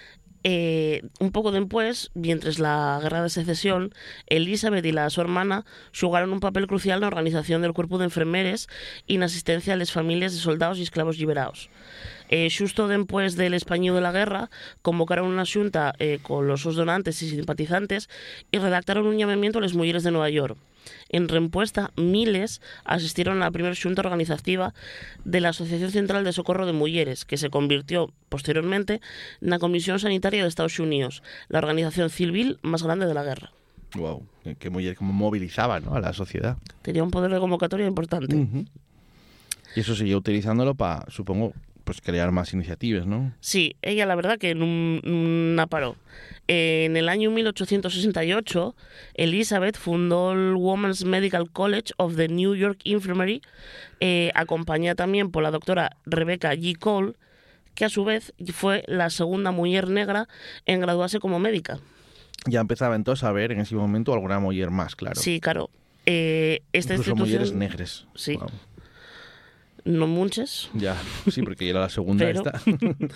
Eh, un poco después, mientras la guerra de secesión, Elizabeth y la su hermana jugaron un papel crucial en la organización del cuerpo de enfermeres y en asistencia a las familias de soldados y esclavos liberados. Eh, justo después del estallido de la guerra, convocaron una xunta eh, con los sus donantes y simpatizantes y redactaron un llamamiento a las mujeres de Nueva York. En respuesta, miles asistieron a la primera xunta organizativa de la Asociación Central de Socorro de Mujeres, que se convirtió posteriormente en la Comisión Sanitaria de Estados Unidos, la organización civil más grande de la guerra. Wow, qué, qué mujer, cómo movilizaba, ¿no? a la sociedad. Tenía un poder de convocatoria importante. Ujú. Y eso siguió utilizándolo para, supongo, pues crear más iniciativas, ¿no? Sí, ella la verdad que no, no paró. Eh, en el año mil ochocientos sesenta y ocho, Elizabeth fundó el Women's Medical College of the New York Infirmary, eh, acompañada también por la doctora Rebecca G. Cole, que a su vez fue la segunda mujer negra en graduarse como médica. Ya empezaba entonces a ver en ese momento alguna mujer más, claro. Sí, claro. Eh, esta Incluso institución... mujeres negras. Sí. Wow. No muchas. Ya, sí, porque era la segunda Pero, esta.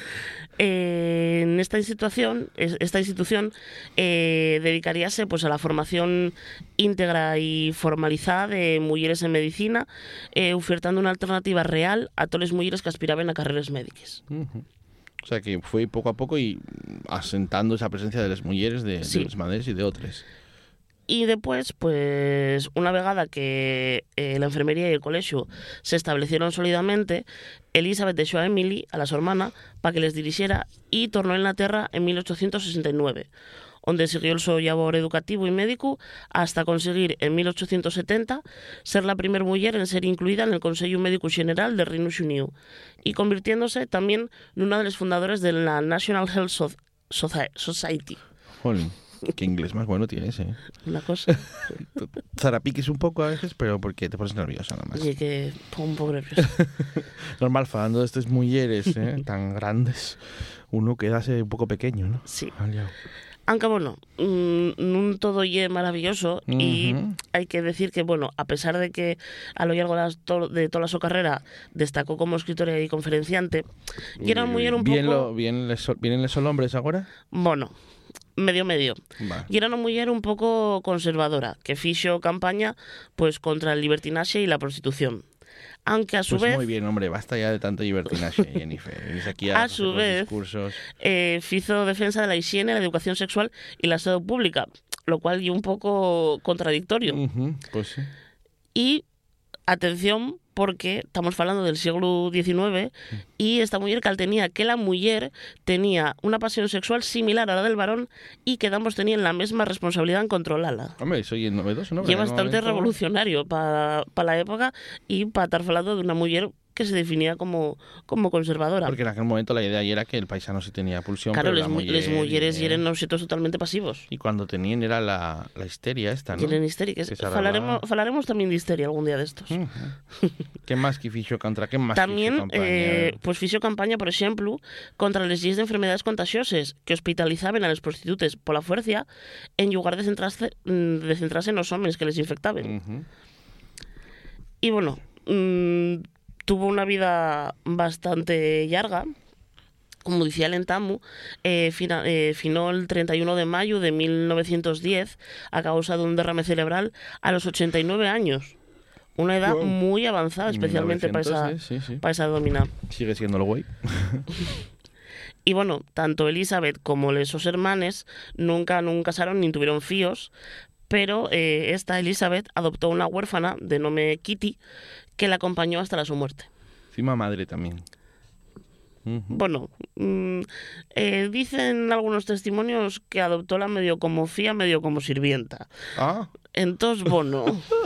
eh, en esta institución, es- esta institución eh, dedicaríase pues, a la formación íntegra y formalizada de mujeres en medicina, eh, ofertando una alternativa real a todas las mujeres que aspiraban a carreras médicas. Ujú. O sea que fue poco a poco y asentando esa presencia de las mujeres, de, Sí. de las madres y de otras. Y después, pues, una vegada que eh, la enfermería y el colegio se establecieron sólidamente, Elizabeth dejó a Emily, a la su hermana, para que les dirigiera y tornó a Inglaterra en mil ochocientos sesenta y nueve, donde siguió el su labor educativo y médico hasta conseguir en mil ochocientos setenta ser la primera mujer en ser incluida en el Consejo Médico General del Reino Unido y convirtiéndose también en una de las fundadoras de la National Health so- Soci- Society. Jolín, qué inglés más bueno tienes, ¿eh? Una cosa. Zarapiques un poco a veces, pero porque te pones nerviosa nada más. Y que un poco nerviosa. Normal, falando de estas mujeres ¿eh? tan grandes, uno quedase un poco pequeño, ¿no? Sí. Aliao. Aunque bueno, mmm, no todo y maravilloso uh-huh. y hay que decir que, bueno, a pesar de que a lo largo de, las, to- de toda su carrera destacó como escritora y conferenciante, y era muy era un bien poco... Lo, bien les, ¿Vienen los hombres ahora? Bueno, medio medio. Vale. Y era una mujer un poco conservadora, que fixo campaña pues contra el libertinaje y la prostitución. Aunque a su pues vez... muy bien, hombre, basta ya de tanto libertinaje, Jennifer. Aquí a, a su vez, discursos. Eh, hizo defensa de la higiene, la educación sexual y la salud pública, lo cual es un poco contradictorio. Uh-huh, pues sí. Y, atención, porque estamos hablando del siglo diecinueve y esta mujer que tenía que la mujer tenía una pasión sexual similar a la del varón y que ambos tenían la misma responsabilidad en controlarla. Hombre, soy novedoso, ¿no? Y es bastante revolucionario para pa la época y para estar hablando de una mujer que se definía como, como conservadora. Porque en aquel momento la idea era que el paisano sí tenía pulsión, claro, pero les, la mujer, les mujeres eh, eran objetos totalmente pasivos. Y cuando tenían era la, la histeria esta, ¿no? Y eran histéricas. Falaremos, falaremos también de histeria algún día de estos. Uh-huh. ¿Qué más que fixo contra? ¿Qué más también, fixo campaña? Eh, pues fixo campaña, por ejemplo, contra las leyes de enfermedades contagiosas que hospitalizaban a las prostitutas por la fuerza en lugar de centrarse, de centrarse en los hombres que les infectaban. Uh-huh. Y bueno... Mmm, tuvo una vida bastante larga, como decía el Entamu, eh, fina, eh, finó el treinta y uno de mayo de mil novecientos diez a causa de un derrame cerebral a los ochenta y nueve años. Una edad wow. muy avanzada, especialmente para esa, eh, sí, sí. para esa domina. Sigue siendo lo güey. Y bueno, tanto Elizabeth como los sus hermanes nunca, nunca casaron ni tuvieron fíos, pero eh, esta Elizabeth adoptó una huérfana de nombre Kitty que la acompañó hasta la su muerte. Encima madre también. Uh-huh. Bueno, mmm, eh, dicen algunos testimonios que adoptó la medio como fía, medio como sirvienta. Ah. Entonces, bueno...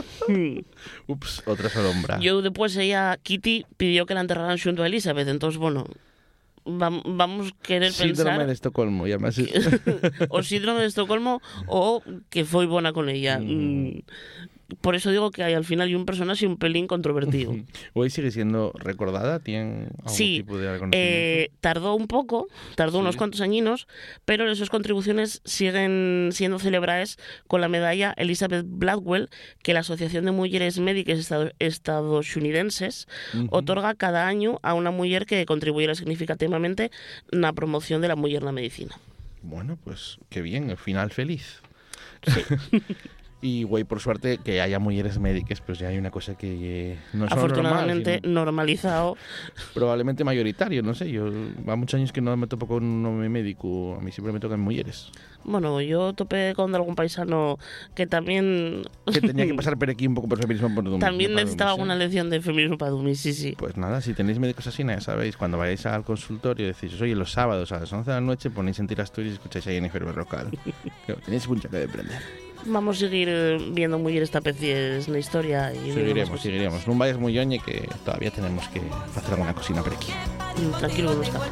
Ups, otra sombra. Yo después ella, Kitty, pidió que la enterraran junto a Elizabeth. Entonces, bueno... vamos a querer síndrome pensar... Síndrome de Estocolmo, ya más... o síndrome de Estocolmo, o que fue buena con ella. Mm. Por eso digo que hay al final hay un personaje un pelín controvertido. ¿Hoy sigue siendo recordada? ¿Tiene algún sí, tipo de reconocimiento? Eh, tardó un poco, tardó sí. unos cuantos añinos, pero esas contribuciones siguen siendo celebradas con la medalla Elizabeth Blackwell que la Asociación de Mujeres Médicas Estado- Estadounidenses uh-huh. otorga cada año a una mujer que contribuyera significativamente en la promoción de la mujer en la medicina. Bueno, pues qué bien, el final feliz. Sí. Y, güey, por suerte, que haya mujeres médicas, pues ya hay una cosa que eh, no es afortunadamente normal, sino normalizado. Probablemente mayoritario, no sé. Yo va muchos años que no me topo con un hombre médico. A mí siempre me tocan mujeres. Bueno, yo topé con algún paisano que también... Que tenía que pasar por aquí un poco por feminismo para dummies. También no para necesitaba dummies, alguna ¿eh? lección de feminismo para dummies, sí, sí. Pues nada, si tenéis médicos así, ya sabéis, cuando vayáis al consultorio decís, oye, los sábados a las once de la noche ponéis Sentir Asturias y escucháis a Jennifer Berrocal. Tenéis mucho que aprender. Vamos a seguir viendo mujeres tapecies en la historia. Y seguiremos, seguiremos. No vayas muy yoñe que todavía tenemos que hacer alguna cocina por aquí. Mm, tranquilo que no escapo.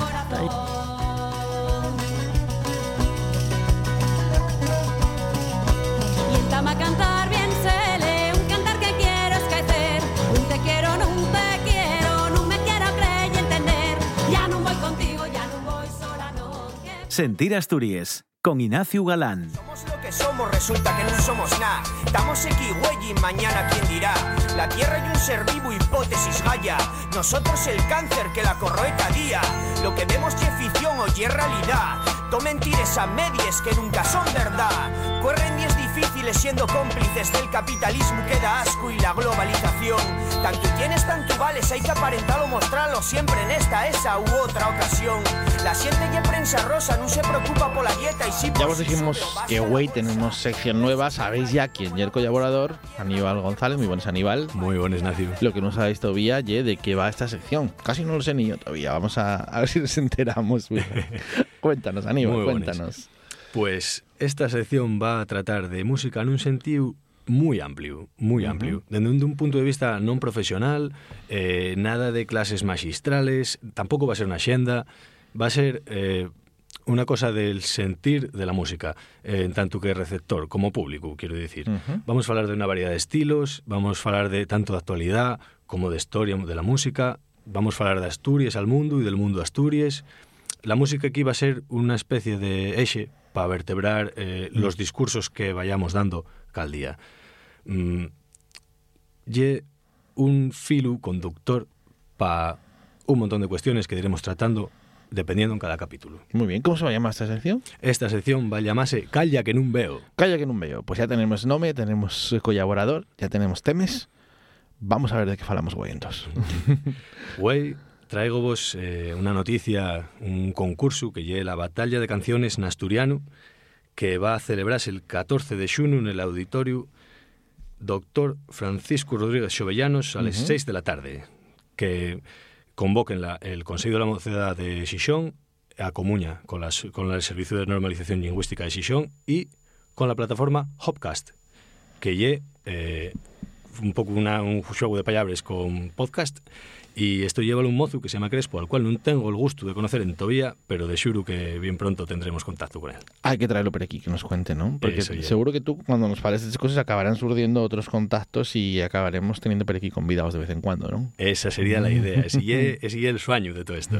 Y el tama cantar bien se lee, un cantar que quiero esquecer. Un te quiero, no un te quiero, no me quiero creer y entender. Ya no voy contigo, ya no voy sola, no. Sentir Asturias, con Ignacio Galán. Somos lo que somos, resulta que no somos nada. Estamos aquí, güey, y mañana quién dirá. La tierra y un ser vivo, hipótesis Gaia. Nosotros el cáncer que la corroe cada día. Lo que vemos ye ficción o ye realidad. To mentires a medias que nunca son verdad. Corren días difíciles siendo cómplices del capitalismo que da asco y la globalización. Tanto tienes, tanto vales, hay que aparentarlo, mostrarlo siempre en esta, esa u otra ocasión. La siente y prensa rosa, no se preocupa por la dieta y si Ya os dijimos que hoy tenemos sección nueva, sabéis ya quién y el colaborador, Aníbal González, muy buenas Aníbal. Muy buenas Nacio. Lo que no sabéis todavía, ye, de qué va esta sección, casi no lo sé ni yo todavía, vamos a, a ver si nos enteramos. Cuéntanos Aníbal, muy cuéntanos. Buenas. Pues esta sección va a tratar de música en un sentido muy amplio, muy amplio. Uh-huh. Desde un punto de vista non profesional, eh, nada de clases magistrales, tampoco va a ser una xenda, va a ser eh, una cosa del sentir de la música, eh, en tanto que receptor, como público, quiero decir. Uh-huh. Vamos a falar de una variedad de estilos, vamos a falar de tanto de actualidad como de historia de la música, vamos a falar de Asturias al mundo y del mundo a Asturias. La música aquí va a ser una especie de eje para vertebrar eh, mm. los discursos que vayamos dando cada día. Mm, y un filo conductor para un montón de cuestiones que iremos tratando dependiendo en cada capítulo. Muy bien, ¿cómo se va a llamar esta sección? Esta sección va a llamarse Calla que nun veo. Calla que nun veo. Pues ya tenemos nombre, tenemos colaborador, ya tenemos temes. Vamos a ver de qué falamos güey entonces. Güey, traigo vos eh, una noticia, un concurso que lle la Batalla de Canciones en Asturiano, que va a celebrarse el catorce de xuno en el auditorio Doctor Francisco Rodríguez Xovellanos a las uh-huh. seis de la tarde, que convoquen la, el Consejo de la Mocedad de Xixón a comuña con, las, con el Servicio de Normalización Lingüística de Xixón y con la plataforma Hopcast, que lle eh, un pouco una, un xogo de palabras con podcast. Y esto lleva un mozo que se llama Crespo, al cual no tengo el gusto de conocer en todavía, pero de xuro que bien pronto tendremos contacto con él. Hay que traerlo por aquí, que nos cuente, ¿no? Porque seguro que tú, cuando nos fales de estas cosas, acabarán surgiendo otros contactos y acabaremos teniendo por aquí convidados de vez en cuando, ¿no? Esa sería la idea, ese é el sueño de todo esto.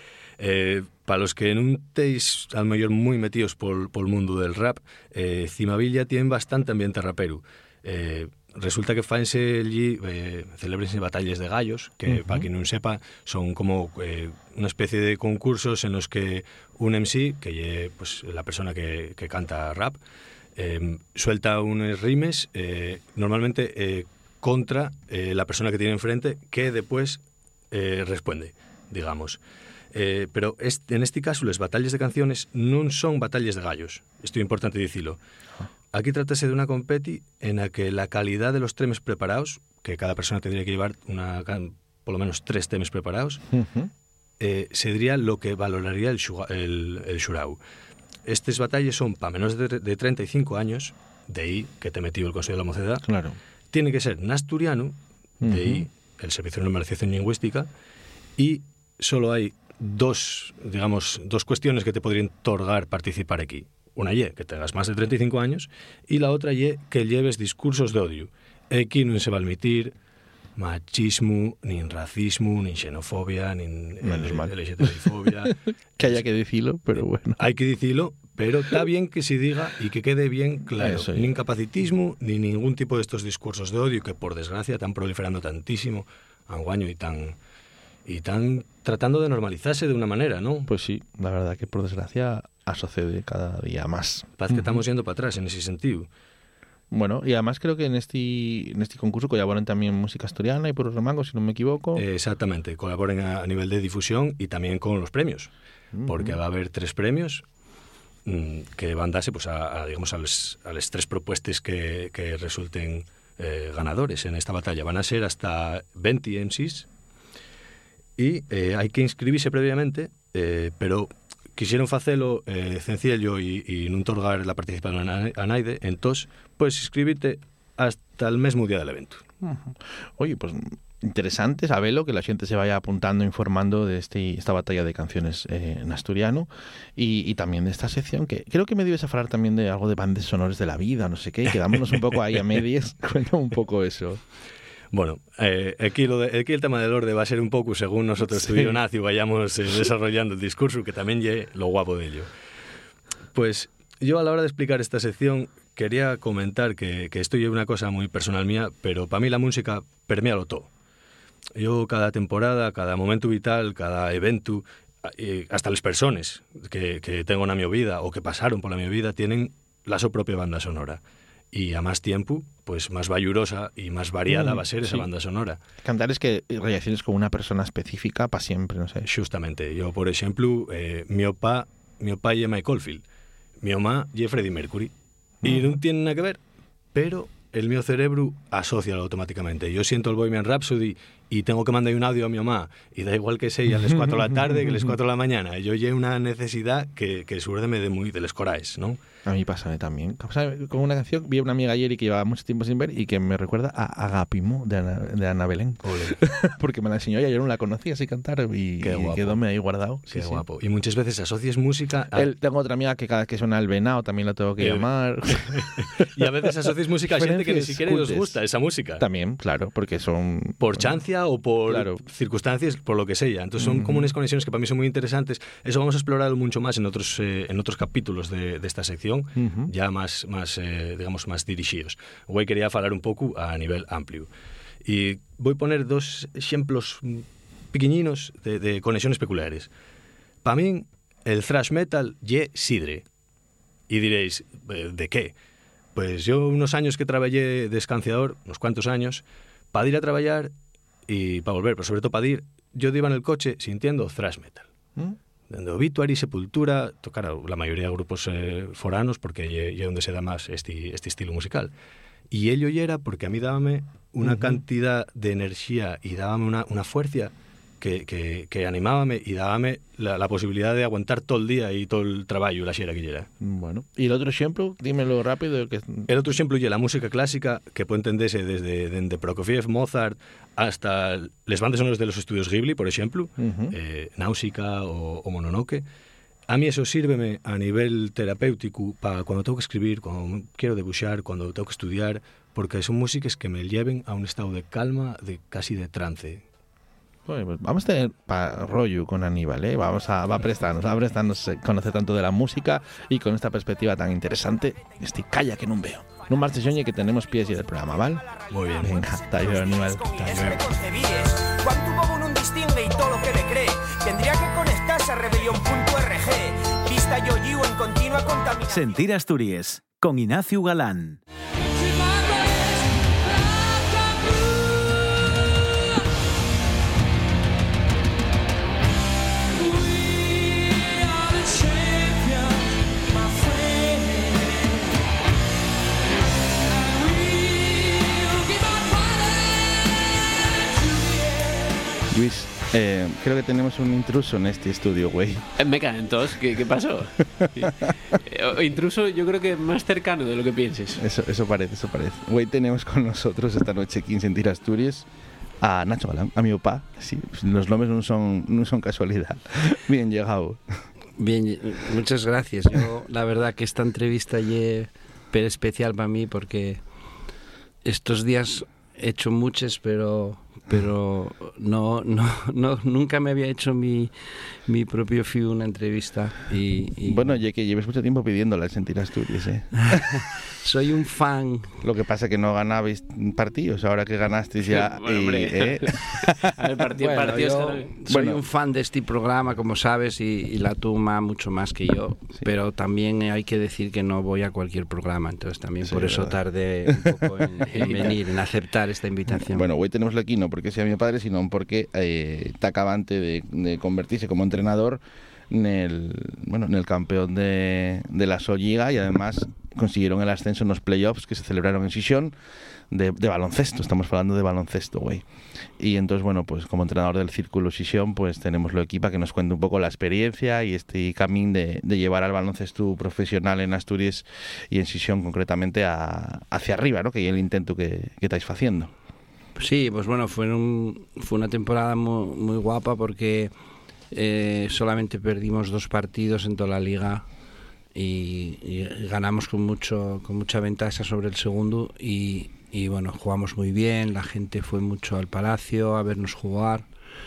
Eh, para los que non teis, al mellor, moi metidos por, por el mundo del rap, eh, Cimavilla tiene bastante ambiente rapero. Eh, Resulta que faense allí, eh, celebrense batallas de gallos, que uh-huh. para quien non sepa, son como eh, una especie de concursos en los que un M C, que es pues, la persona que, que canta rap, eh, suelta unos rimes, eh, normalmente eh, contra eh, la persona que tiene enfrente, que después eh, responde, digamos. Eh, pero este, en este caso, las batallas de canciones non son batallas de gallos. Esto es importante decirlo. Aquí trátase de una competi en la que la calidad de los temas preparados, que cada persona tendría que llevar una, por lo menos tres temas preparados, uh-huh. eh, sería lo que valoraría el, el, el xurau. Estas batallas son para menores de, de treinta y cinco años, de ahí que te metió el Consejo de la Mocedad. Claro. Tiene que ser en asturiano, de ahí uh-huh. el Servicio de Normalización Lingüística, y solo hay dos, digamos, dos cuestiones que te podrían otorgar participar aquí. Una ye, que tengas más de treinta y cinco años, y la otra ye, que lleves discursos de odio. Aquí no se va a admitir machismo, ni racismo, ni xenofobia, ni L G T B fobia. Que haya que decirlo, pero bueno. Hay que decirlo, pero está bien que se diga y que quede bien claro. Eso, ni incapacitismo, ni ningún tipo de estos discursos de odio que, por desgracia, están proliferando tantísimo anguaño y tan... y están tratando de normalizarse de una manera, ¿no? Pues sí, la verdad que por desgracia sucede cada día más. Parece que estamos yendo para atrás en ese sentido. Bueno, y además creo que en este en este concurso colaboran también música asturiana y Puros Remangos, si no me equivoco. Eh, exactamente, colaboran a, a nivel de difusión y también con los premios, uh-huh. porque va a haber tres premios mmm, que van a darse pues, a, a, digamos, a las a les tres propuestas que, que resulten eh, ganadores en esta batalla. Van a ser hasta veinte M Cs y eh, hay que inscribirse previamente, eh, pero quisieron facelo eh, sencillo y, y non torgar la participación a, a naide, entón, podes inscribirte hasta el mesmo día del evento. Uh-huh. Oye, pues interesante saberlo, que la gente se vaya apuntando, informando de este, esta batalla de canciones eh, en asturiano y, y también de esta sección, que creo que me debes hablar también de algo de bandas sonores de la vida, no sé qué, quedámonos un poco ahí a medias. Cuéntame un poco eso. Bueno, eh, aquí, lo de, aquí el tema del orden va a ser un poco según nosotros, sí. Tú Nacio, vayamos eh, desarrollando el discurso, que también es lo guapo de ello. Pues yo a la hora de explicar esta sección quería comentar que, que esto es una cosa muy personal mía, pero para mí la música permea lo todo. Yo cada temporada, cada momento vital, cada evento, eh, hasta las personas que, que tengo en mi vida o que pasaron por la mi vida tienen la su propia banda sonora. y a más tiempo, pues más vallurosa y más variada Mm, va a ser esa sí. banda sonora. Cantar es que relaciones con una persona específica para siempre, no sé. Justamente, yo, por ejemplo, eh, mi opa, mi opa es Mike Oldfield, mi mamá es Freddie Mercury, y no tienen nada que ver, pero el mío cerebro asocia automáticamente. Yo siento el Bohemian Rhapsody y tengo que mandar un audio a mi mamá, y da igual que sea a las cuatro de la tarde que a las cuatro de la mañana. Yo llevo una necesidad que, que súrdeme de muy de les corais, ¿no? A mí pasa también. ¿Sabe? Con una canción, vi a una amiga ayer y que llevaba mucho tiempo sin ver y que me recuerda a Agapimo de Ana, de Ana Belén. Porque me la enseñó y ayer no la conocía así cantar y, Qué y guapo. quedóme ahí guardado. Qué Sí, sí. guapo. Y muchas veces asocias música a... El- tengo otra amiga que cada vez que suena el venado también la tengo que Eh, llamar. y a veces asocias música a gente que ni Diferencias siquiera os cultes. gusta esa música. También, claro, porque son... Por chancia o por Claro. circunstancias, por lo que sea. Entonces son Ujú. como unas conexiones que para mí son muy interesantes. Eso vamos a explorarlo mucho más en otros, eh, en otros capítulos de, de esta sección, Ujú. ya más, más eh, digamos, más dirigidos. Hoy quería hablar un poco a nivel amplio. Y voy a poner dos ejemplos mm, pequeñinos de, de conexiones peculiares. Para mí, el thrash metal ye sidre. Y diréis, eh, ¿de qué? Pues yo unos años que trabajé de escanciador, unos cuantos años, para ir a trabajar y para volver, pero sobre todo para ir, yo iba en el coche sintiendo thrash metal. ¿Mm? Donde Obituary, Sepultura, tocar a la mayoría de grupos eh, foranos, porque es donde se da más este, este estilo musical. Y ello ya era porque a mí dábame una Ujú. cantidad de energía y dábame una, una fuerza que, que, que animábame y dábame la, la posibilidad de aguantar todo el día y todo el trabajo, la xera que era. Bueno. ¿Y el otro ejemplo? Dímelo rápido. Que... El otro ejemplo es la música clásica, que puede entenderse desde, desde Prokofiev, Mozart, hasta las bandas sonoras de los estudios Ghibli, por ejemplo, Ujú. eh, Náusica o, o Mononoke. A mí eso sírveme a nivel terapéutico para cuando tengo que escribir, cuando quiero dibujar, cuando tengo que estudiar, porque son músicas que me lleven a un estado de calma, de casi de trance. Joder, pues vamos a tener pa rollo con Aníbal, ¿eh? Vamos a, va a prestarnos, va a prestarnos eh, conocer tanto de la música y con esta perspectiva tan interesante. Este calla que no veo. No marches, Joñe, que tenemos pies y del programa, ¿vale? Muy bien. Venga, tallo, Aníbal. Es Tallo. preconcebides. Cuánto hubo un distingue y todo lo que le cree. Tendría que conectarse a rebelión punto org. Vista yo you en continua contaminación. Sentir Asturias, con Ignacio Galán. Luis, eh, creo que tenemos un intruso en este estudio, güey. Eh, Me caen todos, ¿qué, qué pasó? Eh, o- Intruso yo creo que más cercano de lo que pienses. Eso, eso parece, eso parece. Güey, tenemos con nosotros esta noche aquí en Sentir Asturias a Nacho Galán, a mi papá. Sí, los nombres no son, no son casualidad. Bien llegado. Bien, muchas gracias. Yo, la verdad que esta entrevista es pero especial para mí porque estos días he hecho muchas, pero pero no, no, no nunca me había hecho mi, mi propio fiu una entrevista y, y Bueno, ya que lleves mucho tiempo pidiéndola en Sentir Asturias, ¿eh? soy un fan. Lo que pasa es que no ganabais partidos, ahora que ganasteis ya... Bueno, y, hombre. ¿eh? A ver, partido, Bueno, partido yo está bien. soy Bueno. un fan de este programa, como sabes, y, y la tuma mucho más que yo, Sí. pero también hay que decir que no voy a cualquier programa, entonces también Sí, por es eso verdad. tardé un poco en, en venir, en aceptar esta invitación. Bueno, hoy tenemos aquí no porque sea mi padre, sino porque eh, está acabante de, de convertirse como entrenador en el, bueno, en el campeón de, de la Solliga y además consiguieron el ascenso en los playoffs que se celebraron en Xixón de, de baloncesto, estamos hablando de baloncesto, güey. Y entonces, bueno, pues como entrenador del Círculo Xixón, pues tenemos lo equipa que nos cuente un poco la experiencia y este camino de, de llevar al baloncesto profesional en Asturias y en Xixón concretamente a, hacia arriba, ¿no? Que es el intento que, que estáis haciendo. Sí, pues bueno, fue, un, fue una temporada muy, muy guapa porque eh, solamente perdimos dos partidos en toda la liga y, y ganamos con mucho con mucha ventaja sobre el segundo y, y bueno, jugamos muy bien, la gente fue mucho al Palacio a vernos jugar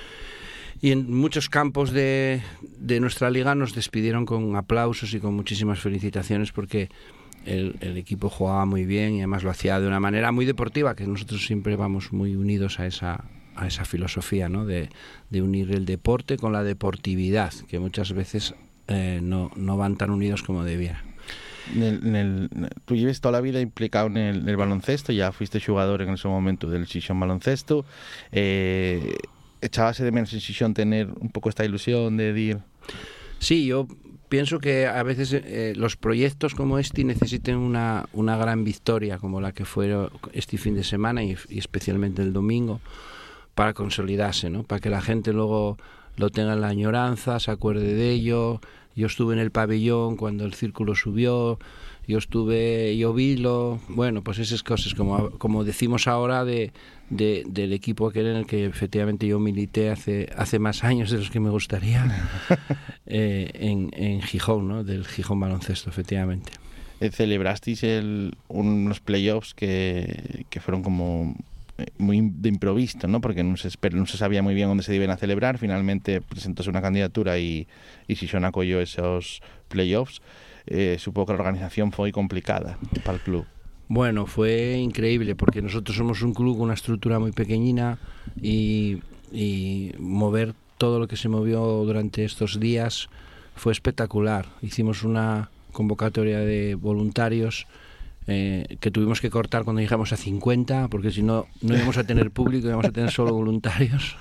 y en muchos campos de, de nuestra liga nos despidieron con aplausos y con muchísimas felicitaciones porque El, el equipo jugaba muy bien y además lo hacía de una manera muy deportiva, que nosotros siempre vamos muy unidos a esa, a esa filosofía, ¿no? de, de unir el deporte con la deportividad, que muchas veces eh, no, no van tan unidos como debiera. En el, en el, tú lleves toda la vida implicado en el, en el baloncesto, ya fuiste jugador en ese momento del Xixón Baloncesto. Eh, ¿Echabas de menos en Xixón tener un poco esta ilusión de ir? Sí, yo pienso que a veces eh, los proyectos como este necesiten una, una gran victoria como la que fue este fin de semana y, y especialmente el domingo para consolidarse, ¿no? Para que la gente luego lo tenga en la añoranza, se acuerde de ello. Yo estuve en el pabellón cuando el círculo subió, yo estuve, yo vilo, bueno, pues esas cosas, como, como decimos ahora de, de, del equipo aquel en el que efectivamente yo milité hace, hace más años de los que me gustaría, eh, en, en Gijón, ¿no? Del Gijón Baloncesto, efectivamente. Eh, celebrasteis el, unos playoffs que, que fueron como muy de improviso, ¿no? Porque no se, no se sabía muy bien dónde se iban a celebrar. Finalmente presentóse una candidatura y, y Xixón acolló esos playoffs. Eh, supongo que la organización fue complicada para el club. Bueno, fue increíble porque nosotros somos un club con una estructura muy pequeñina y, y mover todo lo que se movió durante estos días fue espectacular. Hicimos una convocatoria de voluntarios Eh, que tuvimos que cortar cuando llegamos a cincuenta, porque si no, no íbamos a tener público, íbamos a tener solo voluntarios.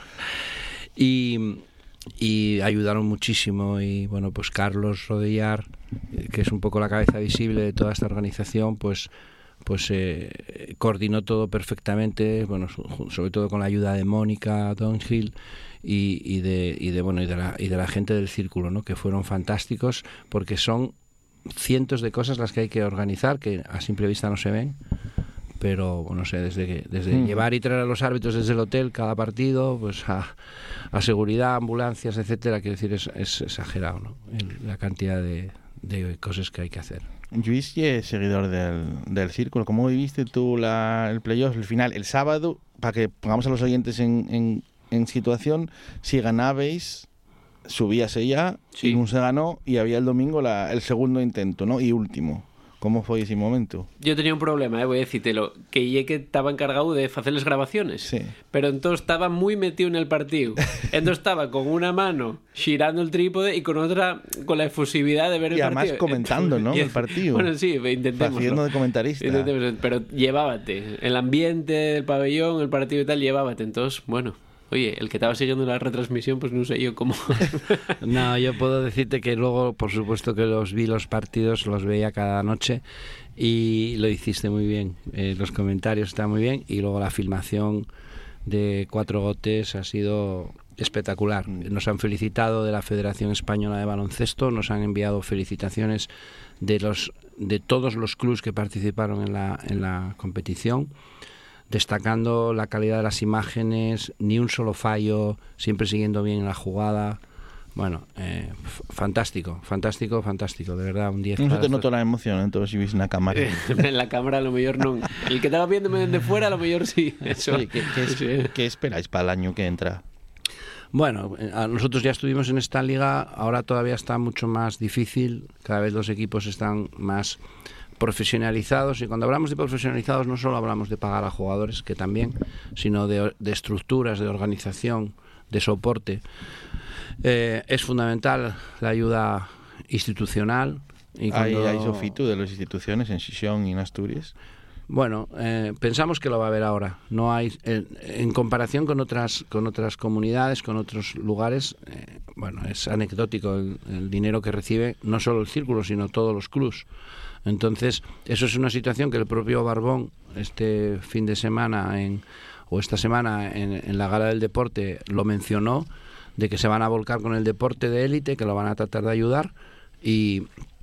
Y, y ayudaron muchísimo. Y bueno, pues Carlos Rodellar, que es un poco la cabeza visible de toda esta organización, pues pues eh, coordinó todo perfectamente, bueno, sobre todo con la ayuda de Mónica Downhill y, y de y de bueno y de la y de la gente del círculo, ¿no? Que fueron fantásticos, porque son cientos de cosas las que hay que organizar que a simple vista no se ven, pero bueno, no sé, desde que, desde mm. llevar y traer a los árbitros desde el hotel cada partido, pues a, a seguridad, ambulancias, etcétera, quiero decir, es, es exagerado, ¿no? El, la cantidad de, de cosas que hay que hacer. Luis es seguidor del, del círculo. ¿Cómo viviste tú la, el playoff, el final, el sábado, para que pongamos a los oyentes en, en, en situación? Si ganabais, subíase ya, sí. Y no se ganó, y había el domingo la, el segundo intento, ¿no? Y último. ¿Cómo fue ese momento? Yo tenía un problema, eh, voy a decírtelo, que yo que estaba encargado de hacerles grabaciones, sí. Pero entonces estaba muy metido en el partido. Entonces estaba con una mano girando el trípode y con otra con la efusividad de ver el y partido. Y además comentando, ¿no? Y, el partido. Bueno, sí, intentemos. Haciendo de comentarista. Intentemos, pero llevábate. El ambiente del pabellón, el partido y tal, llevábate. Entonces, bueno... Oye, el que estaba siguiendo la retransmisión, pues no sé yo cómo... No, yo puedo decirte que luego, por supuesto que los vi los partidos, los veía cada noche y lo hiciste muy bien. Eh, los comentarios están muy bien y luego la filmación de Cuatro Gotes ha sido espectacular. Nos han felicitado de la Federación Española de Baloncesto, nos han enviado felicitaciones de los de todos los clubes que participaron en la, en la competición, destacando la calidad de las imágenes, ni un solo fallo, siempre siguiendo bien la jugada. Bueno, eh, fantástico, fantástico, fantástico, de verdad, un diez. No se te notó la emoción, entonces si viste una cámara. En la cámara a lo mejor no. El que estaba viéndome desde fuera a lo mejor sí. Eso. Oye, ¿qué, qué, es, sí. ¿Qué esperáis para el año que entra? Bueno, nosotros ya estuvimos en esta liga, ahora todavía está mucho más difícil, cada vez los equipos están más profesionalizados, y cuando hablamos de profesionalizados no solo hablamos de pagar a jugadores, que también, sino de, de estructuras, de organización, de soporte. Eh, es fundamental la ayuda institucional. Y cuando... ¿Hay, hay sofito de las instituciones en Xixón y en Asturias? Bueno, eh, pensamos que lo va a haber ahora. No hay, en, en comparación con otras con otras comunidades, con otros lugares, eh, bueno, es anecdótico el, el dinero que recibe no solo el círculo, sino todos los clubs. Entonces, eso es una situación que el propio Barbón este fin de semana en, o esta semana en, en la Gala del Deporte lo mencionó, de que se van a volcar con el deporte de élite, que lo van a tratar de ayudar, y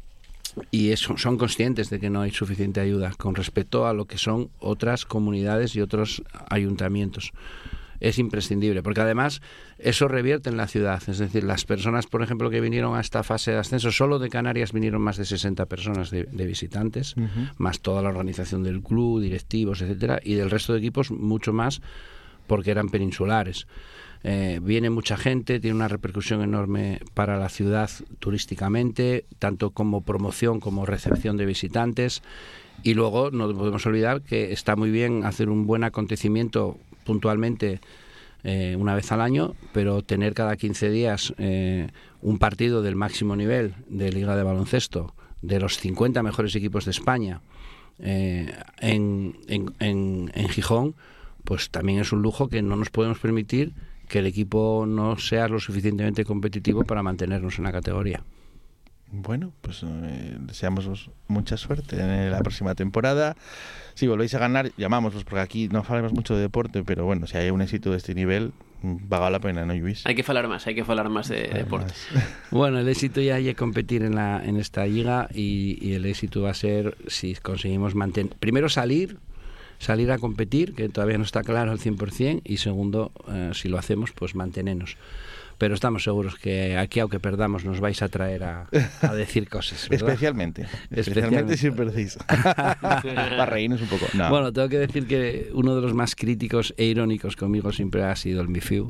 y eso, son conscientes de que no hay suficiente ayuda con respecto a lo que son otras comunidades y otros ayuntamientos. Es imprescindible, porque además eso revierte en la ciudad. Es decir, las personas, por ejemplo, que vinieron a esta fase de ascenso, solo de Canarias vinieron más de sesenta personas de, de visitantes, uh-huh. más toda la organización del club, directivos, etcétera, y del resto de equipos mucho más, porque eran peninsulares. Eh, viene mucha gente, tiene una repercusión enorme para la ciudad turísticamente, tanto como promoción como recepción de visitantes, y luego no podemos olvidar que está muy bien hacer un buen acontecimiento puntualmente eh, una vez al año, pero tener cada quince días eh, un partido del máximo nivel de Liga de Baloncesto de los cincuenta mejores equipos de España eh, en, en, en, en Gijón, pues también es un lujo que no nos podemos permitir que el equipo no sea lo suficientemente competitivo para mantenernos en la categoría. Bueno, pues eh, deseamos mucha suerte en la próxima temporada. Si volvéis a ganar, llamámoslos, porque aquí no hablamos mucho de deporte, pero bueno, si hay un éxito de este nivel, paga la pena, ¿no, Luis? Hay que hablar más, hay que hablar más de deporte. Bueno, el éxito ya hay que competir en, la, en esta liga y, y el éxito va a ser si conseguimos mantener... Primero salir, salir a competir, que todavía no está claro al cien por ciento, y segundo, eh, si lo hacemos, pues mantenernos. Pero estamos seguros que aquí, aunque perdamos, nos vais a traer a, a decir cosas, ¿verdad? Especialmente. Especialmente si perdéis. Para reírnos un poco. No. Bueno, tengo que decir que uno de los más críticos e irónicos conmigo siempre ha sido el Mifiu.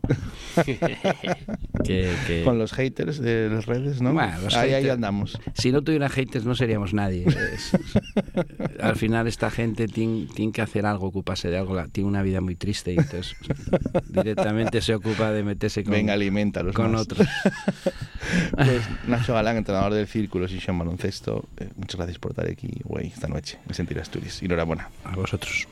que, que... Con los haters de las redes, ¿no? Bueno, los ahí, haters, ahí andamos. Si no tuviera haters no seríamos nadie. Es, es, al final esta gente tiene, tiene que hacer algo, ocuparse de algo. Tiene una vida muy triste y entonces directamente se ocupa de meterse con... Venga, alimenta. Con más. Otros. Pues Nacho Galán, entrenador del Círculo Sesión Baloncesto, eh, muchas gracias por estar aquí, güey, esta noche en Sentir Asturias. Y enhorabuena. A vosotros.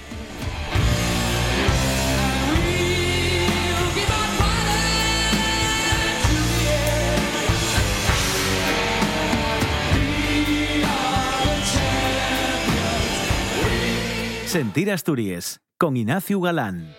Sentir Asturias con Ignacio Galán.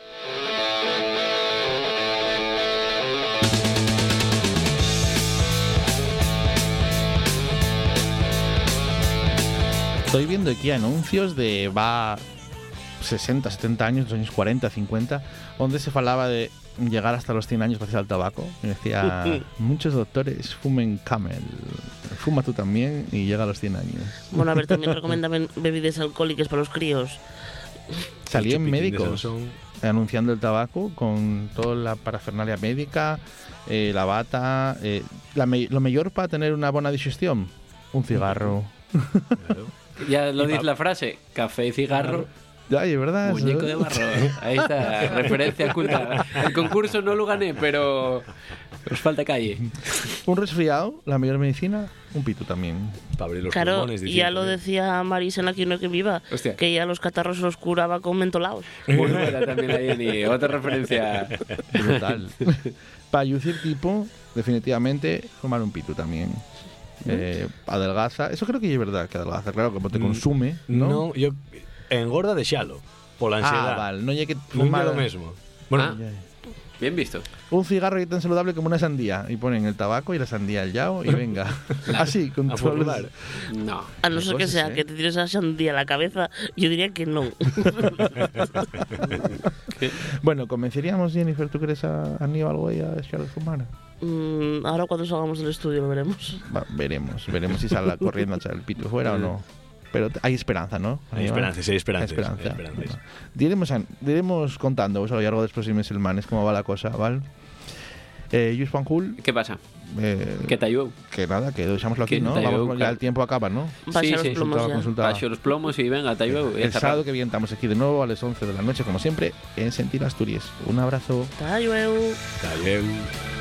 Estoy viendo aquí anuncios de va sesenta, setenta años, los años cuarenta, cincuenta, donde se falaba de llegar hasta los cien años gracias al tabaco. Y decía, muchos doctores fumen Camel. Fuma tú también y llega a los cien años. Bueno, a ver, también recomiendan bebidas alcohólicas para los críos. Salían médicos anunciando el tabaco con toda la parafernalia médica, eh, la bata, eh, la me- lo mejor para tener una buena digestión, un cigarro. Claro. Ya lo dice la frase, café y cigarro. Ay, es verdad. Muñeco eso. de barro. Ahí está, referencia culta. El concurso no lo gané, pero os falta calle. Un resfriado, la mejor medicina, un pito también. Para abrir los Claro, pulmones. ya lo decía Marisa en la que no que viva, Hostia. que ya los catarros los curaba con mentolados. Muy buena también ahí, Jenny. Otra referencia. Brutal. Para lucir tipo, definitivamente, fumar un pito también. Eh, adelgaza, eso creo que es verdad que adelgaza, claro, como te consume, ¿no? No, yo engorda de xalo, pola ansiedad. Ah, vale, no hay que Non fumar é lo mesmo. Bueno, Ah, bien visto. un cigarro que es tan saludable como una sandía y ponen el tabaco y la sandía al yao y venga. Así, con a todos los- formar. No. A no ser que cosas, sea ¿eh? que te tires a sandía a la cabeza, yo diría que no. Bueno, ¿convenceríamos, Jennifer, tú crees a Aníbal Güey a dejar de fumar? Mm, ahora cuando salgamos del estudio lo veremos. Va, veremos, veremos si sale corriendo a echar el pito fuera o no. Pero t- hay esperanza, ¿no? Hay esperanzas, hay esperanzas, Hay esperanza. hay esperanzas. Diremos, a- diremos contando vos a lo largo de los próximos semanas cómo va la cosa, ¿vale? Eh, Lluís Juanjul, ¿Qué pasa? eh, ¿Qué te ayudó? que nada, que dejémoslo aquí, Que ¿no? te Vamos, ayudó, ya claro. el tiempo acaba, ¿no? Baixar los plomos Consultaba, ya. consultaba. Baixo los plomos y venga, te ayudó. El sábado que viene estamos aquí de nuevo a las once de la noche, como siempre, en Sentir Asturias. Un abrazo. Hasta luego. Está bien.